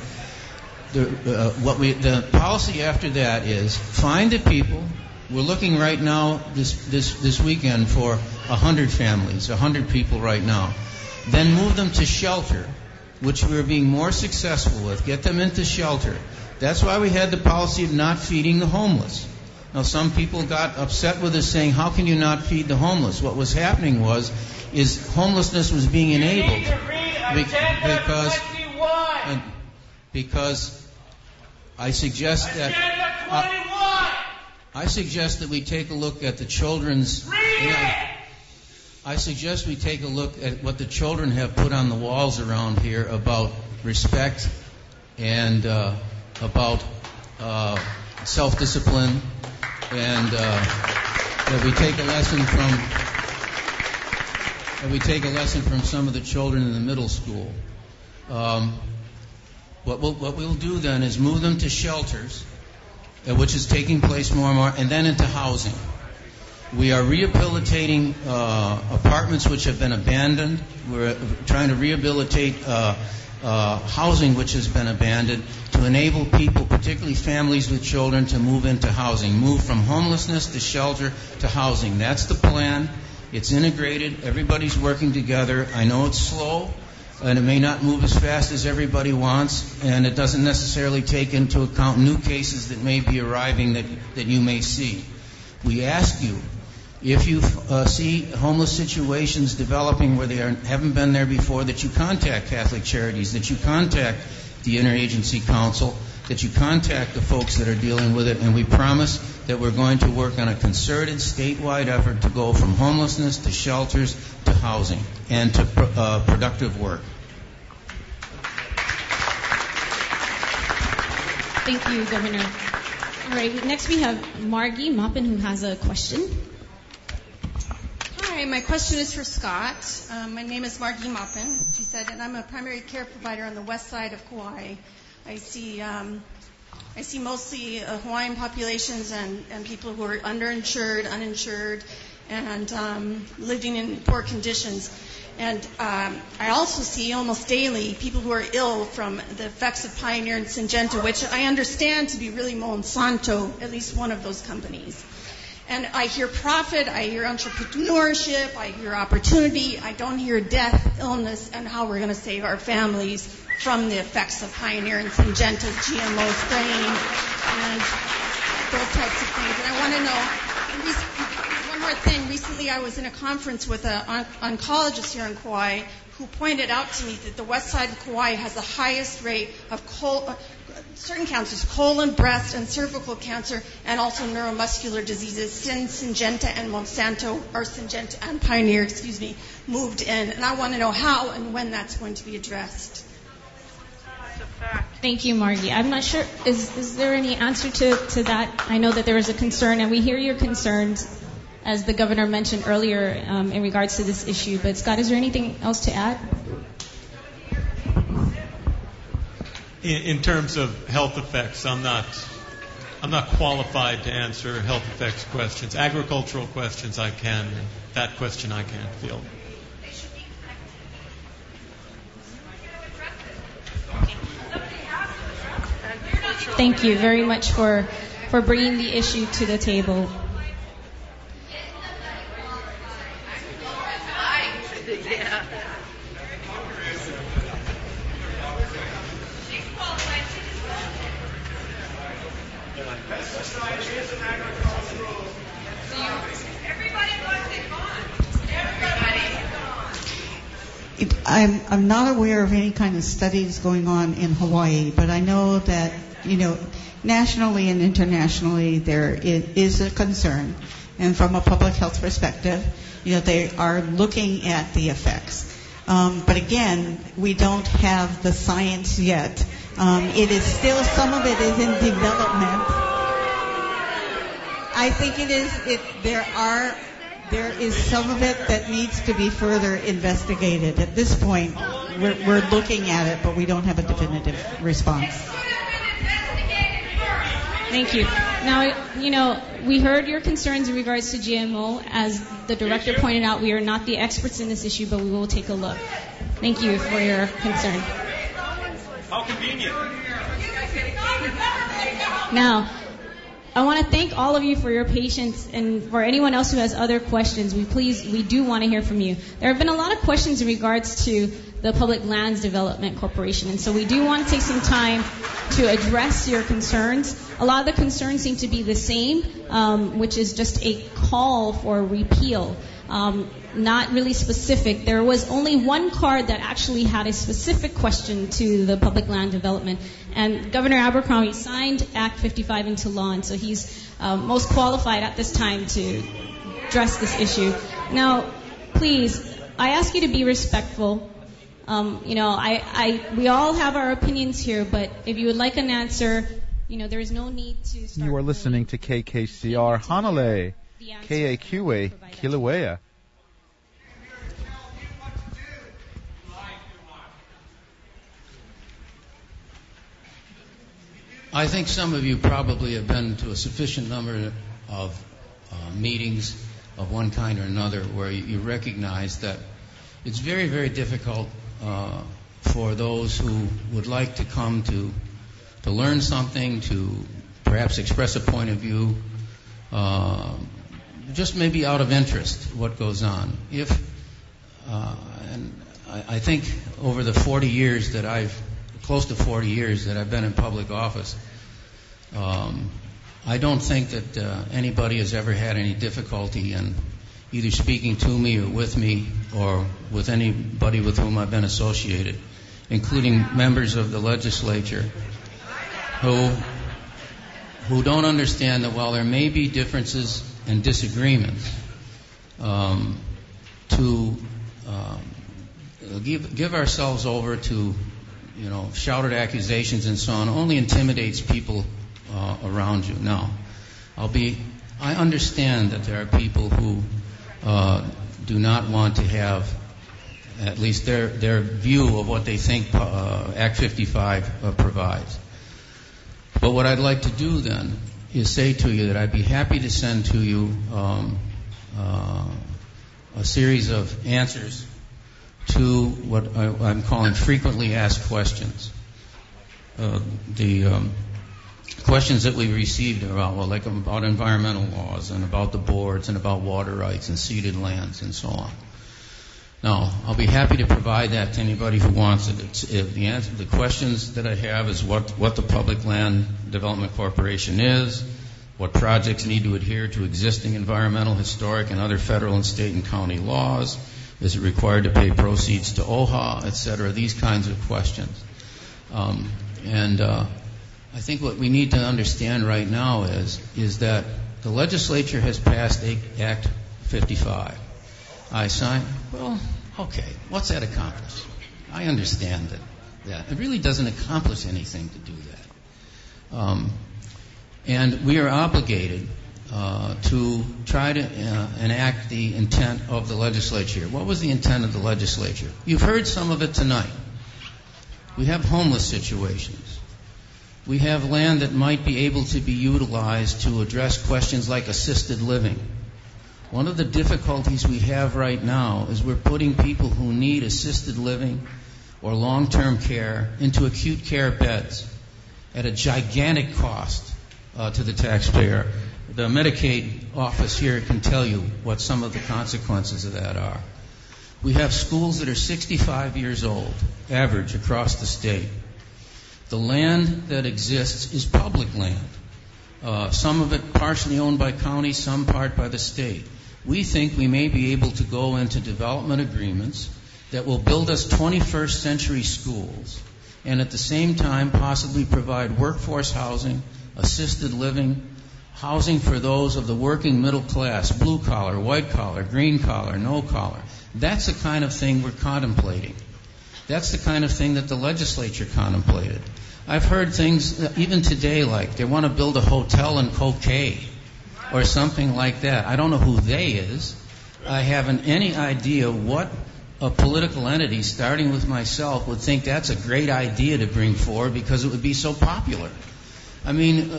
The policy after that is find the people. We're looking right now this weekend for 100 families, 100 people right now. Then move them to shelter, which we're being more successful with. Get them into shelter. That's why we had the policy of not feeding the homeless. Now, some people got upset with us saying, how can you not feed the homeless? What was happening is homelessness was being enabled because I suggest that we take a look at the children's. I suggest we take a look at what the children have put on the walls around here about respect and about self-discipline, and that we take a lesson from some of the children in the middle school. What we'll do then is move them to shelters, which is taking place more and more, and then into housing. We are rehabilitating apartments which have been abandoned. We're trying to rehabilitate housing which has been abandoned to enable people, particularly families with children, to move into housing, move from homelessness to shelter to housing. That's the plan. It's integrated. Everybody's working together. I know it's slow, and it may not move as fast as everybody wants, and it doesn't necessarily take into account new cases that may be arriving that you may see. We ask you, if you see homeless situations developing where they haven't been there before, that you contact Catholic Charities, that you contact the Interagency Council, that you contact the folks that are dealing with it, and we promise that we're going to work on a concerted statewide effort to go from homelessness to shelters to housing and to productive work. Thank you, Governor. All right, next we have Margie Maupin, who has a question. Hi, my question is for Scott. My name is Margie Maupin, she said, and I'm a primary care provider on the west side of Kauai. I see mostly Hawaiian populations and people who are underinsured, uninsured, and living in poor conditions. And I also see almost daily people who are ill from the effects of Pioneer and Syngenta, which I understand to be really Monsanto, at least one of those companies. And I hear profit, I hear entrepreneurship, I hear opportunity. I don't hear death, illness, and how we're going to save our families from the effects of Pioneer and Syngenta's GMO spraying and those types of things. And I want to know, one more thing. Recently I was in a conference with an oncologist here in Kauai who pointed out to me that the west side of Kauai has the highest rate of certain cancers, colon, breast, and cervical cancer, and also neuromuscular diseases since Syngenta and Monsanto, or Syngenta and Pioneer, moved in. And I want to know how and when that's going to be addressed. Thank you, Margie. I'm not sure, is there any answer to that? I know that there is a concern, and we hear your concerns, as the governor mentioned earlier, in regards to this issue. But Scott, is there anything else to add? In terms of health effects, I'm not qualified to answer health effects questions. Agricultural questions I can. That question I can't field. Thank you very much for bringing the issue to the table. I'm not aware of any kind of studies going on in Hawaii, but I know that, nationally and internationally there is a concern. And from a public health perspective, they are looking at the effects. But again, we don't have the science yet. It is still, some of it is in development. I think there is some of it that needs to be further investigated. At this point, we're looking at it, but we don't have a definitive response. Thank you. Now, we heard your concerns in regards to GMO. As the director pointed out, we are not the experts in this issue, but we will take a look. Thank you for your concern. How convenient. Now, I want to thank all of you for your patience, and for anyone else who has other questions, we do want to hear from you. There have been a lot of questions in regards to the Public Lands Development Corporation, and so we do want to take some time to address your concerns. A lot of the concerns seem to be the same, which is just a call for repeal. Not really specific. There was only one card that actually had a specific question to the public land development, and Governor Abercrombie signed Act 55 into law, and so he's most qualified at this time to address this issue. Now, please, I ask you to be respectful. We all have our opinions here, but if you would like an answer, there is no need to start. You are listening to KKCR Hanalei, KAQA, Kilauea. I think some of you probably have been to a sufficient number of meetings of one kind or another where you recognize that it's very, very difficult for those who would like to come to learn something, to perhaps express a point of view, just maybe out of interest, what goes on. And I think over the 40 years that close to 40 years that I've been in public office, I don't think that anybody has ever had any difficulty in either speaking to me or with anybody with whom I've been associated, including members of the legislature who don't understand that while there may be differences and disagreements, to give ourselves over to shouted accusations and so on only intimidates people around you. Now, I understand that there are people who do not want to have at least their view of what they think Act 55 provides. But what I'd like to do then is say to you that I'd be happy to send to you a series of answers to what I'm calling frequently asked questions. The questions that we received about environmental laws and about the boards and about water rights and ceded lands and so on. Now, I'll be happy to provide that to anybody who wants it. The questions that I have is what the Public Land Development Corporation is, what projects need to adhere to existing environmental, historic, and other federal and state and county laws. Is it required to pay proceeds to OHA, et cetera? These kinds of questions. I think what we need to understand right now is that the legislature has passed Act 55. I sign. Well, okay. What's that accomplish? I understand that. It really doesn't accomplish anything to do that. And we are obligated to try to enact the intent of the legislature. What was the intent of the legislature? You've heard some of it tonight. We have homeless situations. We have land that might be able to be utilized to address questions like assisted living. One of the difficulties we have right now is we're putting people who need assisted living or long-term care into acute care beds at a gigantic cost to the taxpayer. The Medicaid office here can tell you what some of the consequences of that are. We have schools that are 65 years old, average across the state. The land that exists is public land. Some of it partially owned by county, some part by the state. We think we may be able to go into development agreements that will build us 21st century schools and at the same time possibly provide workforce housing, assisted living, housing for those of the working middle class, blue collar, white collar, green collar, no collar. That's the kind of thing we're contemplating. That's the kind of thing that the legislature contemplated. I've heard things even today like they want to build a hotel in Coquet or something like that. I don't know who they is. I haven't any idea what a political entity, starting with myself, would think that's a great idea to bring forward because it would be so popular. I mean,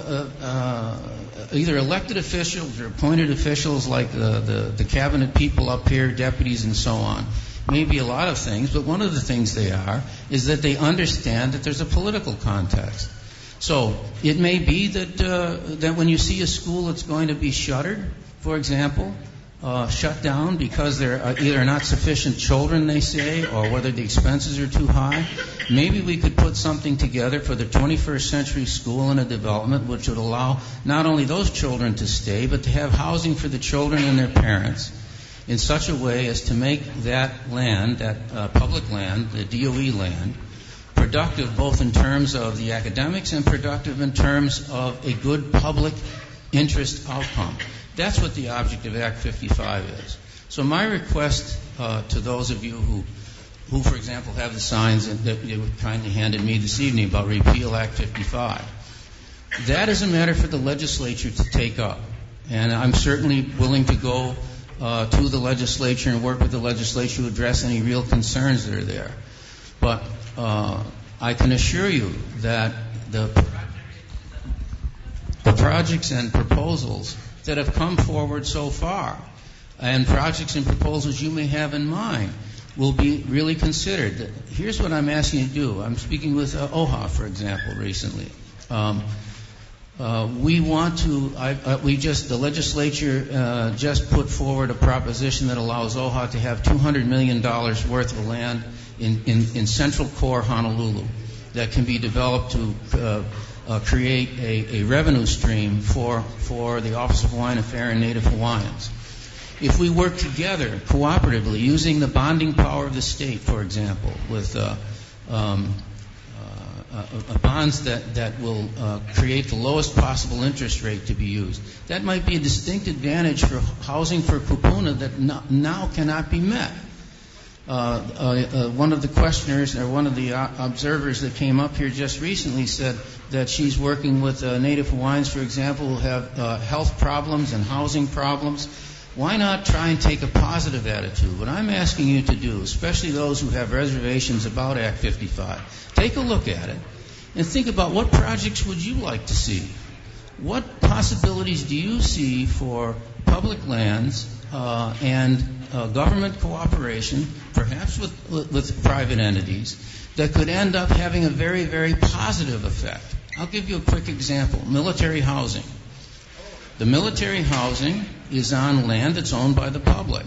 either elected officials or appointed officials like the cabinet people up here, deputies and so on, maybe a lot of things, but one of the things they are is that they understand that there's a political context. So it may be that when you see a school that's going to be shuttered, for example, shut down because there are either not sufficient children, they say, or whether the expenses are too high, maybe we could put something together for the 21st century school and a development which would allow not only those children to stay, but to have housing for the children and their parents in such a way as to make that land, that public land, the DOE land, productive both in terms of the academics and productive in terms of a good public interest outcome. That's what the object of Act 55 is. So my request to those of you who, for example, have the signs that you kindly handed me this evening about repeal Act 55, that is a matter for the legislature to take up. And I'm certainly willing to go to the legislature and work with the legislature to address any real concerns that are there. But I can assure you that the projects and proposals that have come forward so far, and projects and proposals you may have in mind, will be really considered. Here's what I'm asking you to do. I'm speaking with OHA, for example, recently. We want to. The legislature just put forward a proposition that allows OHA to have $200 million worth of land in Central Core Honolulu that can be developed to create a revenue stream for the Office of Hawaiian Affairs and Native Hawaiians. If we work together cooperatively, using the bonding power of the state, for example, with bonds that will create the lowest possible interest rate to be used, that might be a distinct advantage for housing for kupuna that now cannot be met. One of the questioners, or one of the observers that came up here just recently, said that she's working with Native Hawaiians, for example, who have health problems and housing problems. Why not try and take a positive attitude? What I'm asking you to do, especially those who have reservations about Act 55, take a look at it and think about what projects would you like to see? What possibilities do you see for public lands and government cooperation, perhaps with private entities, that could end up having a very, very positive effect? I'll give you a quick example. Military housing. The military housing is on land that's owned by the public.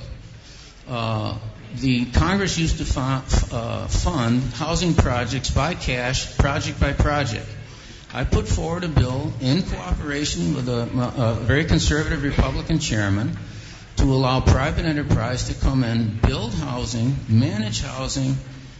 The Congress used to fund housing projects by cash, project by project. I put forward a bill in cooperation with a very conservative Republican chairman to allow private enterprise to come in, build housing, manage housing,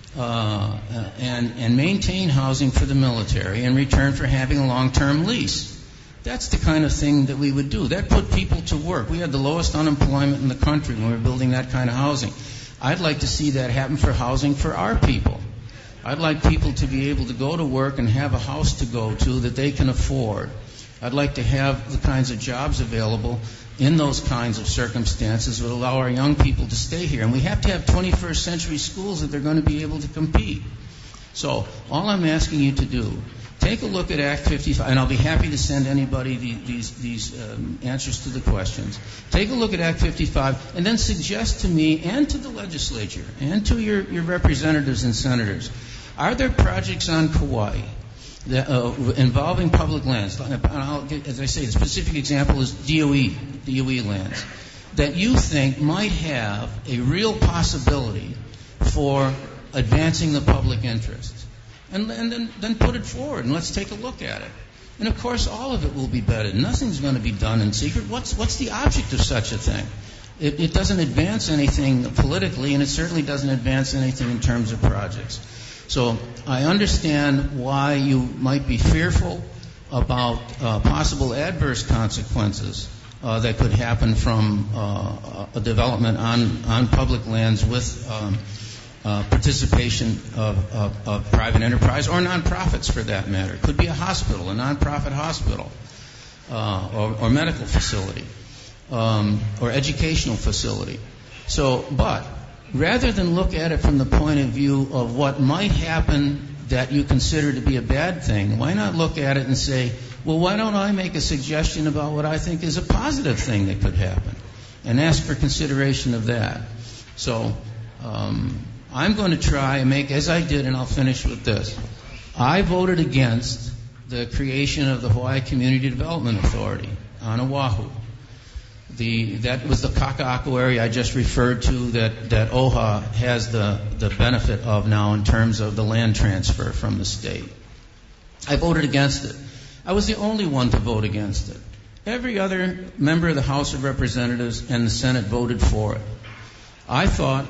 and maintain housing for the military in return for having a long-term lease. That's the kind of thing that we would do. That put people to work. We had the lowest unemployment in the country when we were building that kind of housing. I'd like to see that happen for housing for our people. I'd like people to be able to go to work and have a house to go to that they can afford. I'd like to have the kinds of jobs available in those kinds of circumstances that would allow our young people to stay here. And we have to have 21st century schools that they're going to be able to compete. So all I'm asking you to do, take a look at Act 55, and I'll be happy to send anybody these answers to the questions. Take a look at Act 55 and then suggest to me and to the legislature and to your representatives and senators, are there projects on Kauai that, involving public lands? As I say, the specific example is DOE lands, that you think might have a real possibility for advancing the public interest. And then put it forward, and let's take a look at it. And, of course, all of it will be vetted. Nothing's going to be done in secret. What's the object of such a thing? It doesn't advance anything politically, and it certainly doesn't advance anything in terms of projects. So I understand why you might be fearful about possible adverse consequences that could happen from a development on public lands with participation of private enterprise or nonprofits, for that matter. It could be a hospital, a nonprofit hospital, or medical facility, or educational facility. So, but rather than look at it from the point of view of what might happen that you consider to be a bad thing, why not look at it and say, well, why don't I make a suggestion about what I think is a positive thing that could happen, and ask for consideration of that. So I'm going to try and make, as I did, and I'll finish with this. I voted against the creation of the Hawaii Community Development Authority on Oahu. That was the Kaka'ako area I just referred to that OHA has the benefit of now in terms of the land transfer from the state. I voted against it. I was the only one to vote against it. Every other member of the House of Representatives and the Senate voted for it. I thought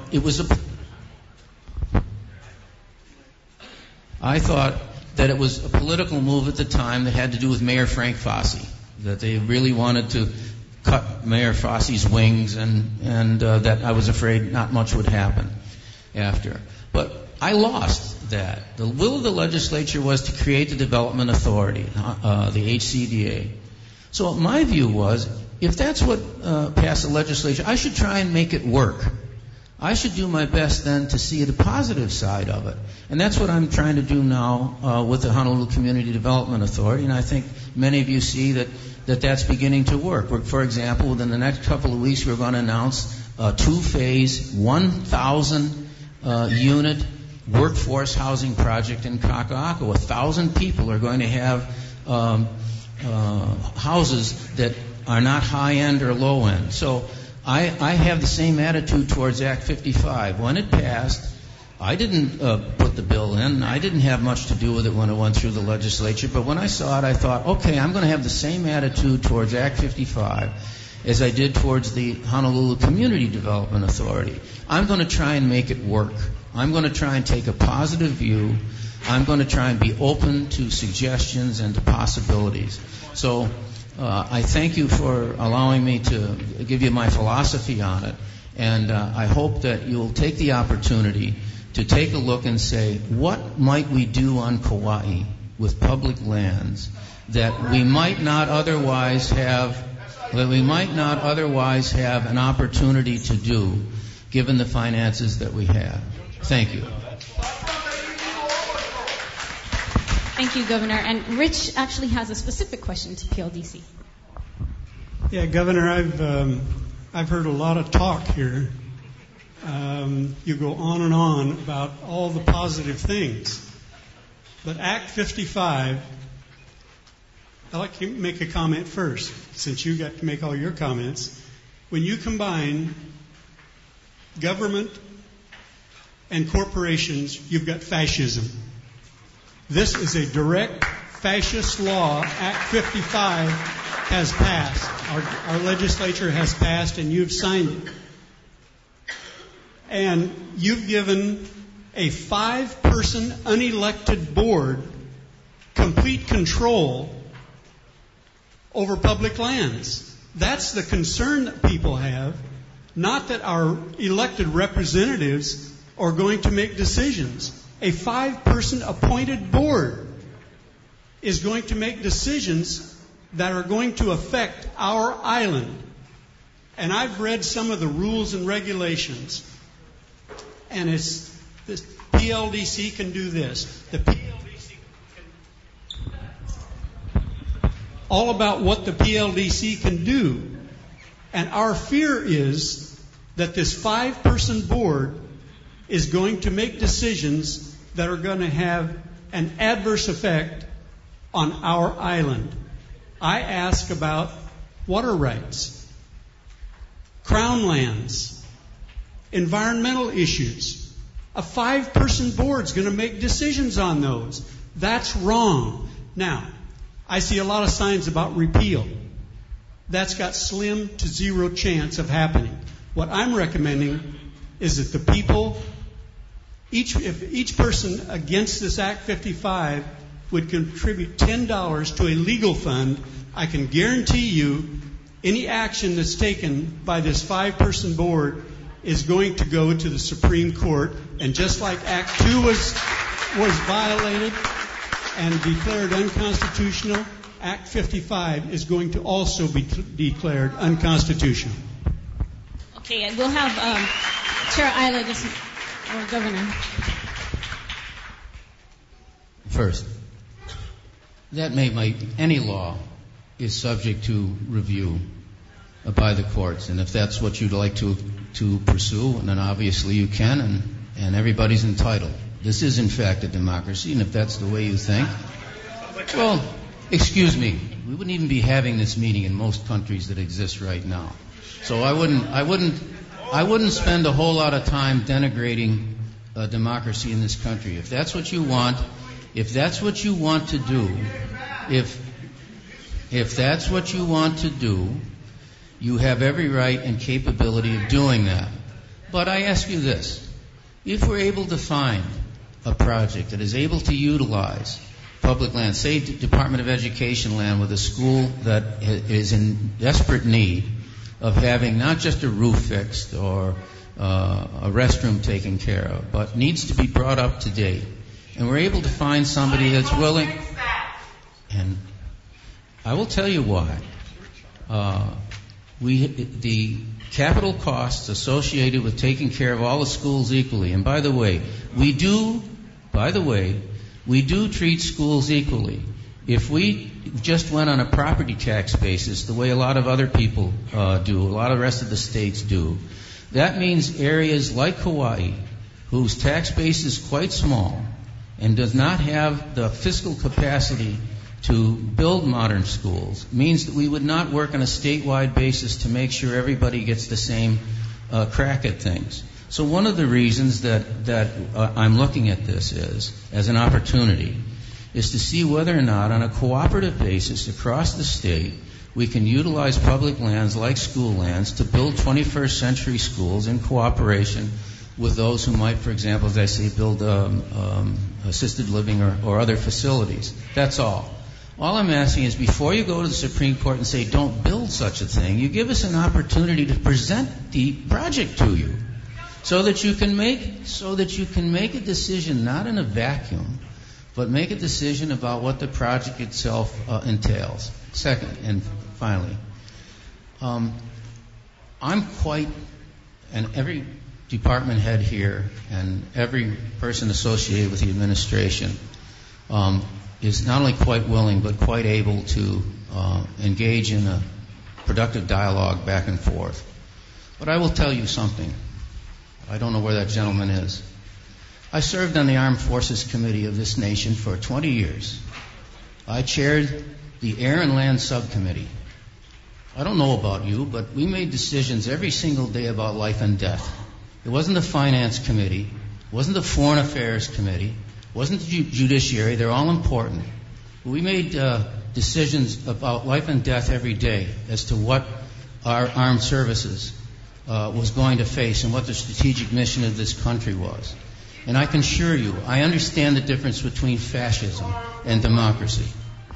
that it was a political move at the time that had to do with Mayor Frank Fossey, that they really wanted to cut Mayor Fosse's wings, and that I was afraid not much would happen after. But I lost that. The will of the legislature was to create the Development Authority, the HCDA. So my view was, if that's what passed the legislature, I should try and make it work. I should do my best then to see the positive side of it. And that's what I'm trying to do now with the Honolulu Community Development Authority, and I think many of you see that's beginning to work. For example, within the next couple of weeks, we're going to announce a 2-phase, 1,000 unit workforce housing project in Kaka'ako. 1,000 people are going to have houses that are not high-end or low-end. So I have the same attitude towards Act 55. When it passed, I didn't put the bill in. I didn't have much to do with it when it went through the legislature. But when I saw it, I thought, okay, I'm going to have the same attitude towards Act 55 as I did towards the Honolulu Community Development Authority. I'm going to try and make it work. I'm going to try and take a positive view. I'm going to try and be open to suggestions and to possibilities. So I thank you for allowing me to give you my philosophy on it. And I hope that you'll take the opportunity to take a look and say, what might we do on Kauai with public lands that we might not otherwise have an opportunity to do given the finances that we have. Thank you. Thank you, Governor. And Rich actually has a specific question to PLDC. Yeah, Governor, I've heard a lot of talk here. You go on and on about all the positive things. But Act 55, I'd like to make a comment first, since you got to make all your comments. When you combine government and corporations, you've got fascism. This is a direct fascist law. Act 55 has passed. Our legislature has passed, and you've signed it. And you've given a 5-person unelected board complete control over public lands. That's the concern that people have, not that our elected representatives are going to make decisions. A 5-person appointed board is going to make decisions that are going to affect our island. And I've read some of the rules and regulations. And it's this PLDC can do this. The PLDC can all about what the PLDC can do. And our fear is that this 5-person board is going to make decisions that are going to have an adverse effect on our island. I ask about water rights, crown lands, environmental issues. A 5-person board's going to make decisions on those. That's wrong. Now, I see a lot of signs about repeal. That's got slim to zero chance of happening. What I'm recommending is that the people, if each person against this Act 55 would contribute $10 to a legal fund, I can guarantee you any action that's taken by this 5-person board is going to go to the Supreme Court. And just like Act 2 was violated and declared unconstitutional, Act 55 is going to also be declared unconstitutional. Okay, and we'll have Chair Isla or Governor. First, any law is subject to review by the courts, and if that's what you'd like to pursue, then obviously you can, and everybody's entitled. This is in fact a democracy, and if that's the way you think, well, excuse me, we wouldn't even be having this meeting in most countries that exist right now. So I wouldn't spend a whole lot of time denigrating democracy in this country. If that's what you want to do, if that's what you want to do, you have every right and capability of doing that. But I ask you this: if we're able to find a project that is able to utilize public land, say Department of Education land with a school that is in desperate need of having not just a roof fixed or a restroom taken care of, but needs to be brought up to date. And we're able to find somebody that's willing. And I will tell you why. The capital costs associated with taking care of all the schools equally. And by the way, we do treat schools equally. If we just went on a property tax basis, the way a lot of other people do, a lot of the rest of the states do, that means areas like Hawaii, whose tax base is quite small and does not have the fiscal capacity to build modern schools, means that we would not work on a statewide basis to make sure everybody gets the same crack at things. So one of the reasons that I'm looking at this as an opportunity is to see whether or not on a cooperative basis across the state we can utilize public lands like school lands to build 21st century schools in cooperation with those who might, for example, as I say, build assisted living or other facilities. That's all. All I'm asking is before you go to the Supreme Court and say don't build such a thing, you give us an opportunity to present the project to you so that you can make a decision not in a vacuum, but make a decision about what the project itself entails. Second, and finally, and every department head here and every person associated with the administration is not only quite willing but quite able to engage in a productive dialogue back and forth. But I will tell you something. I don't know where that gentleman is. I served on the Armed Forces Committee of this nation for 20 years. I chaired the Air and Land Subcommittee. I don't know about you, but we made decisions every single day about life and death. It wasn't the Finance Committee. It wasn't the Foreign Affairs Committee. It wasn't the Judiciary. They're all important. We made decisions about life and death every day as to what our armed services was going to face and what the strategic mission of this country was. And I can assure you, I understand the difference between fascism and democracy.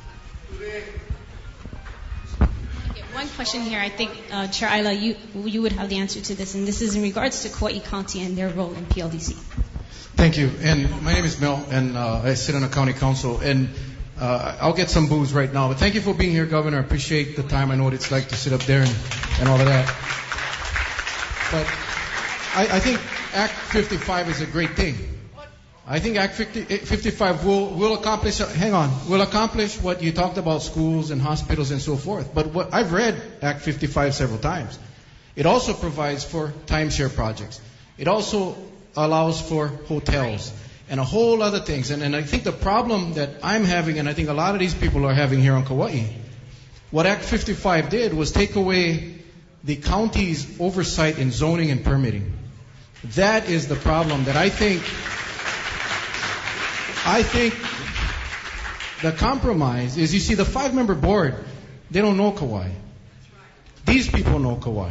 One question here, I think, Chair Ayala, you would have the answer to this, and this is in regards to Kauai County and their role in PLDC. Thank you. And my name is Mel, and I sit on the county council. And I'll get some booze right now. But thank you for being here, Governor. I appreciate the time. I know what it's like to sit up there and all of that. But I think Act 55 is a great thing. I think Act 55 will accomplish, will accomplish what you talked about, schools and hospitals and so forth. But what I've read Act 55 several times. It also provides for timeshare projects. It also allows for hotels and a whole other things. And I think the problem that I'm having, and I think a lot of these people are having here on Kauai, what Act 55 did was take away the county's oversight in zoning and permitting. That is the problem that I think the compromise is, you see, the 5-member board, they don't know Kauai. These people know Kauai.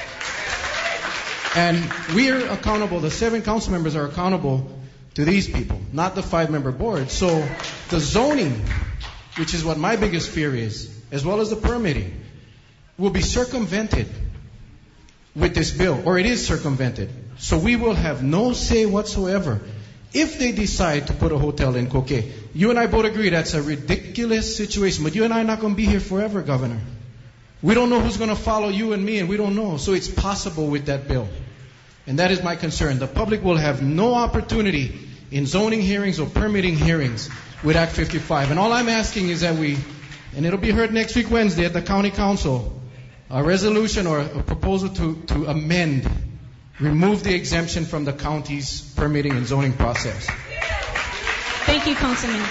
And we are accountable, the 7 council members are accountable to these people, not the 5-member board. So the zoning, which is what my biggest fear is, as well as the permitting, will be circumvented with this bill, or it is circumvented. So we will have no say whatsoever if they decide to put a hotel in Koke. You and I both agree that's a ridiculous situation, but you and I are not going to be here forever, Governor. We don't know who's going to follow you and me, and we don't know. So it's possible with that bill. And that is my concern. The public will have no opportunity in zoning hearings or permitting hearings with Act 55. And all I'm asking is that and it'll be heard next week Wednesday at the County Council, a resolution or a proposal to amend, remove the exemption from the county's permitting and zoning process. Thank you, Councilman.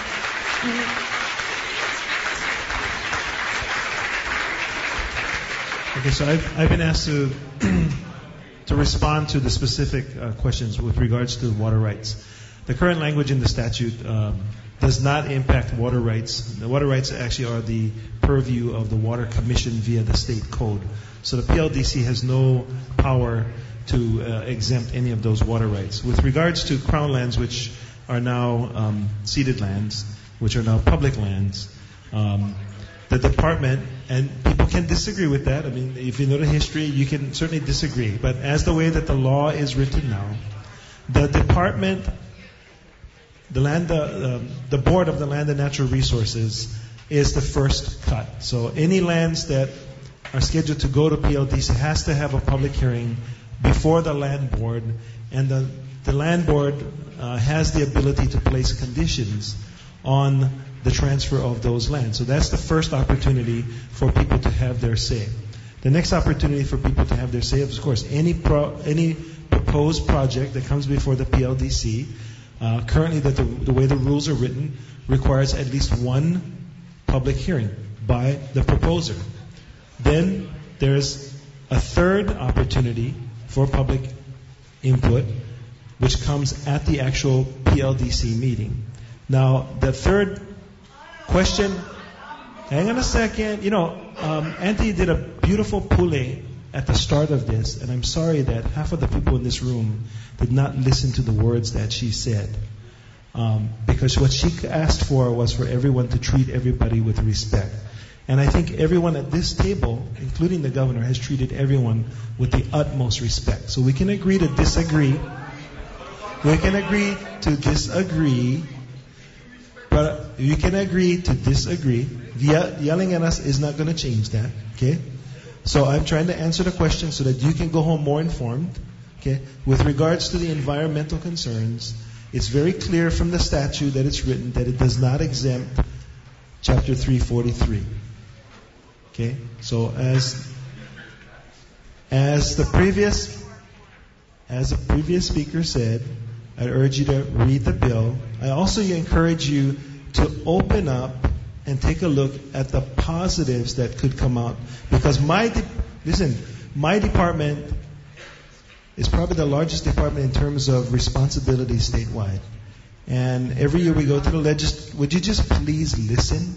Okay, so I've been asked to respond to the specific questions with regards to water rights. The current language in the statute does not impact water rights. The water rights actually are the purview of the Water Commission via the state code. So the PLDC has no power to exempt any of those water rights. With regards to crown lands, which are now ceded lands, which are now public lands. The department, and people can disagree with that. I mean, if you know the history, you can certainly disagree. But as the way that the law is written now, the department, the Board of the Land and Natural Resources is the first cut. So any lands that are scheduled to go to PLDC has to have a public hearing before the Land Board, and the Land Board has the ability to place conditions on the transfer of those lands. So that's the first opportunity for people to have their say. The next opportunity for people to have their say, of course, any proposed project that comes before the PLDC, currently the way the rules are written, requires at least one public hearing by the proposer. Then there's a third opportunity for public input, which comes at the actual PLDC meeting. Now, the third question, hang on a second. Auntie did a beautiful pule at the start of this, and I'm sorry that half of the people in this room did not listen to the words that she said. Because what she asked for was for everyone to treat everybody with respect. And I think everyone at this table, including the governor, has treated everyone with the utmost respect. So we can agree to disagree. We can agree to disagree. But you can agree to disagree. Yelling at us is not going to change that. Okay? So I'm trying to answer the question so that you can go home more informed. Okay? With regards to the environmental concerns, it's very clear from the statute that it's written that it does not exempt Chapter 343. Okay? So as the previous speaker said, I urge you to read the bill. I also encourage you to open up and take a look at the positives that could come out. Because my department is probably the largest department in terms of responsibility statewide. And every year we go to the legislature. Would you just please listen?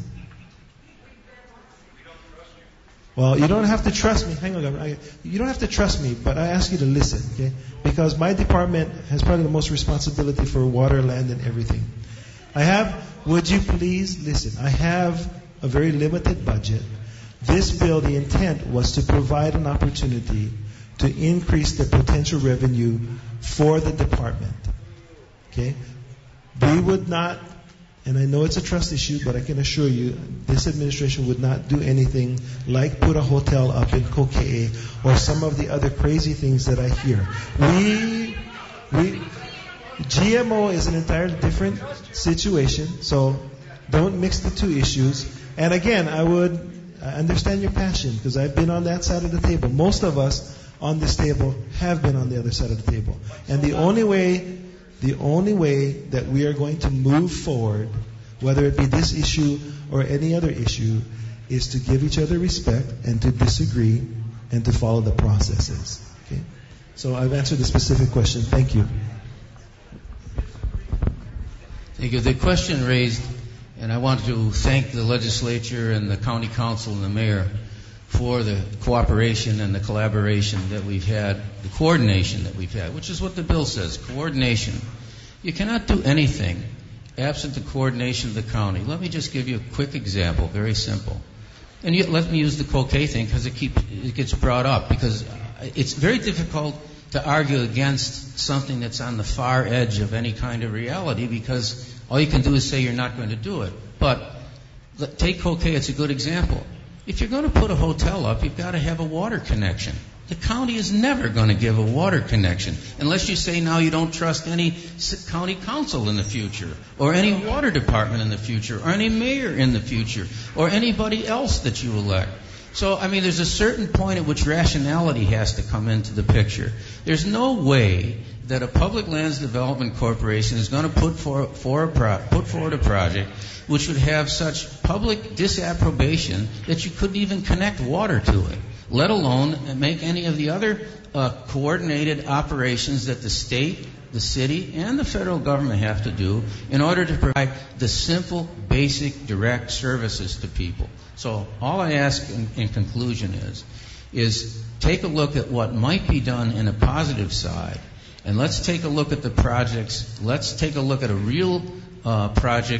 Well, you don't have to trust me. Hang on, Governor. You don't have to trust me, but I ask you to listen, okay? Because my department has probably the most responsibility for water, land, and everything. Would you please listen? I have a very limited budget. This bill, the intent was to provide an opportunity to increase the potential revenue for the department. Okay? We would not, and I know it's a trust issue, but I can assure you this administration would not do anything like put a hotel up in Kokee or some of the other crazy things that I hear. GMO is an entirely different situation, so don't mix the two issues. And again, I understand your passion because I've been on that side of the table. Most of us on this table have been on the other side of the table. And the only way that we are going to move forward, whether it be this issue or any other issue, is to give each other respect and to disagree and to follow the processes. Okay? So I've answered the specific question. Thank you. Thank you. The question raised, and I want to thank the legislature and the county council and the mayor for the cooperation and the collaboration that we've had, the coordination that we've had, which is what the bill says, coordination. You cannot do anything absent the coordination of the county. Let me just give you a quick example, very simple. And let me use the Kokee thing because it gets brought up, because it's very difficult to argue against something that's on the far edge of any kind of reality, because all you can do is say you're not going to do it. But take Kokee, it's a good example. If you're going to put a hotel up, you've got to have a water connection. The county is never going to give a water connection unless you say now you don't trust any county council in the future, or any water department in the future, or any mayor in the future, or anybody else that you elect. So, I mean, there's a certain point at which rationality has to come into the picture. There's no way that a public lands development corporation is going to put forward a project which would have such public disapprobation that you couldn't even connect water to it, let alone make any of the other coordinated operations that the state, the city, and the federal government have to do in order to provide the simple, basic, direct services to people. So all I ask in conclusion is take a look at what might be done in a positive side, and let's take a look at the projects. Let's take a look at a real project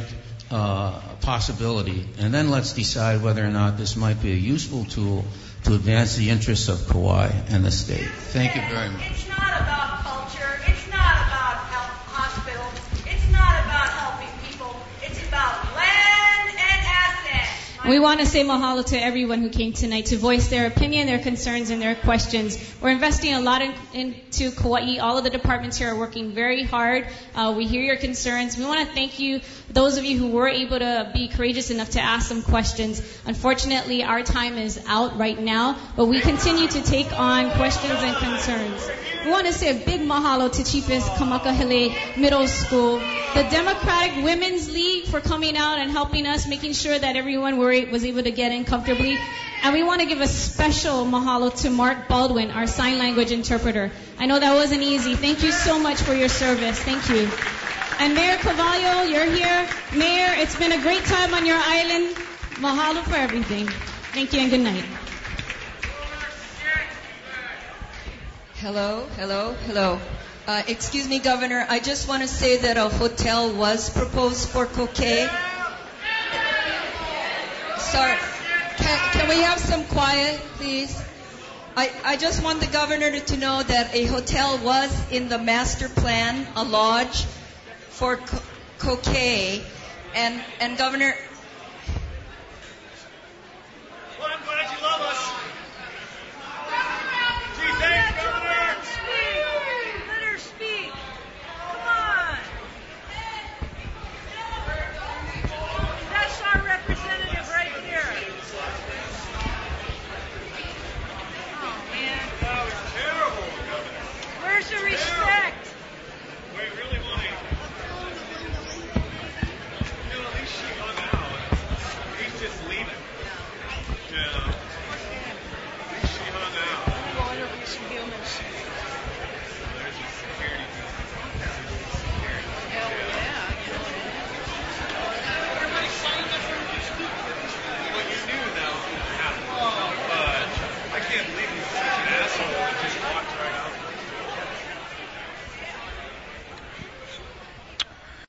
possibility, and then let's decide whether or not this might be a useful tool to advance the interests of Kauai and the state. Thank you very much. It's not about culture. It's not about hospitals. It's not about helping people. It's about land and assets. We want to say mahalo to everyone who came tonight to voice their opinion, their concerns, and their questions. We're investing a lot into Kauai. All of the departments here are working very hard. We hear your concerns. We want to thank you, those of you who were able to be courageous enough to ask some questions. Unfortunately, our time is out right now, but we continue to take on questions and concerns. We want to say a big mahalo to Chiefess Kamakahele Middle School, the Democratic Women's League for coming out and helping us, making sure that everyone was able to get in comfortably. And we want to give a special mahalo to Mark Baldwin, our sign language interpreter. I know that wasn't easy. Thank you so much for your service. Thank you. And Mayor Cavallo, you're here. Mayor, it's been a great time on your island. Mahalo for everything. Thank you and good night. Hello, hello, hello. Excuse me, Governor. I just want to say that a hotel was proposed for Kokei. Sorry. Can we have some quiet, please? I just want the governor to know that a hotel was in the master plan, a lodge for Kokei. And Governor,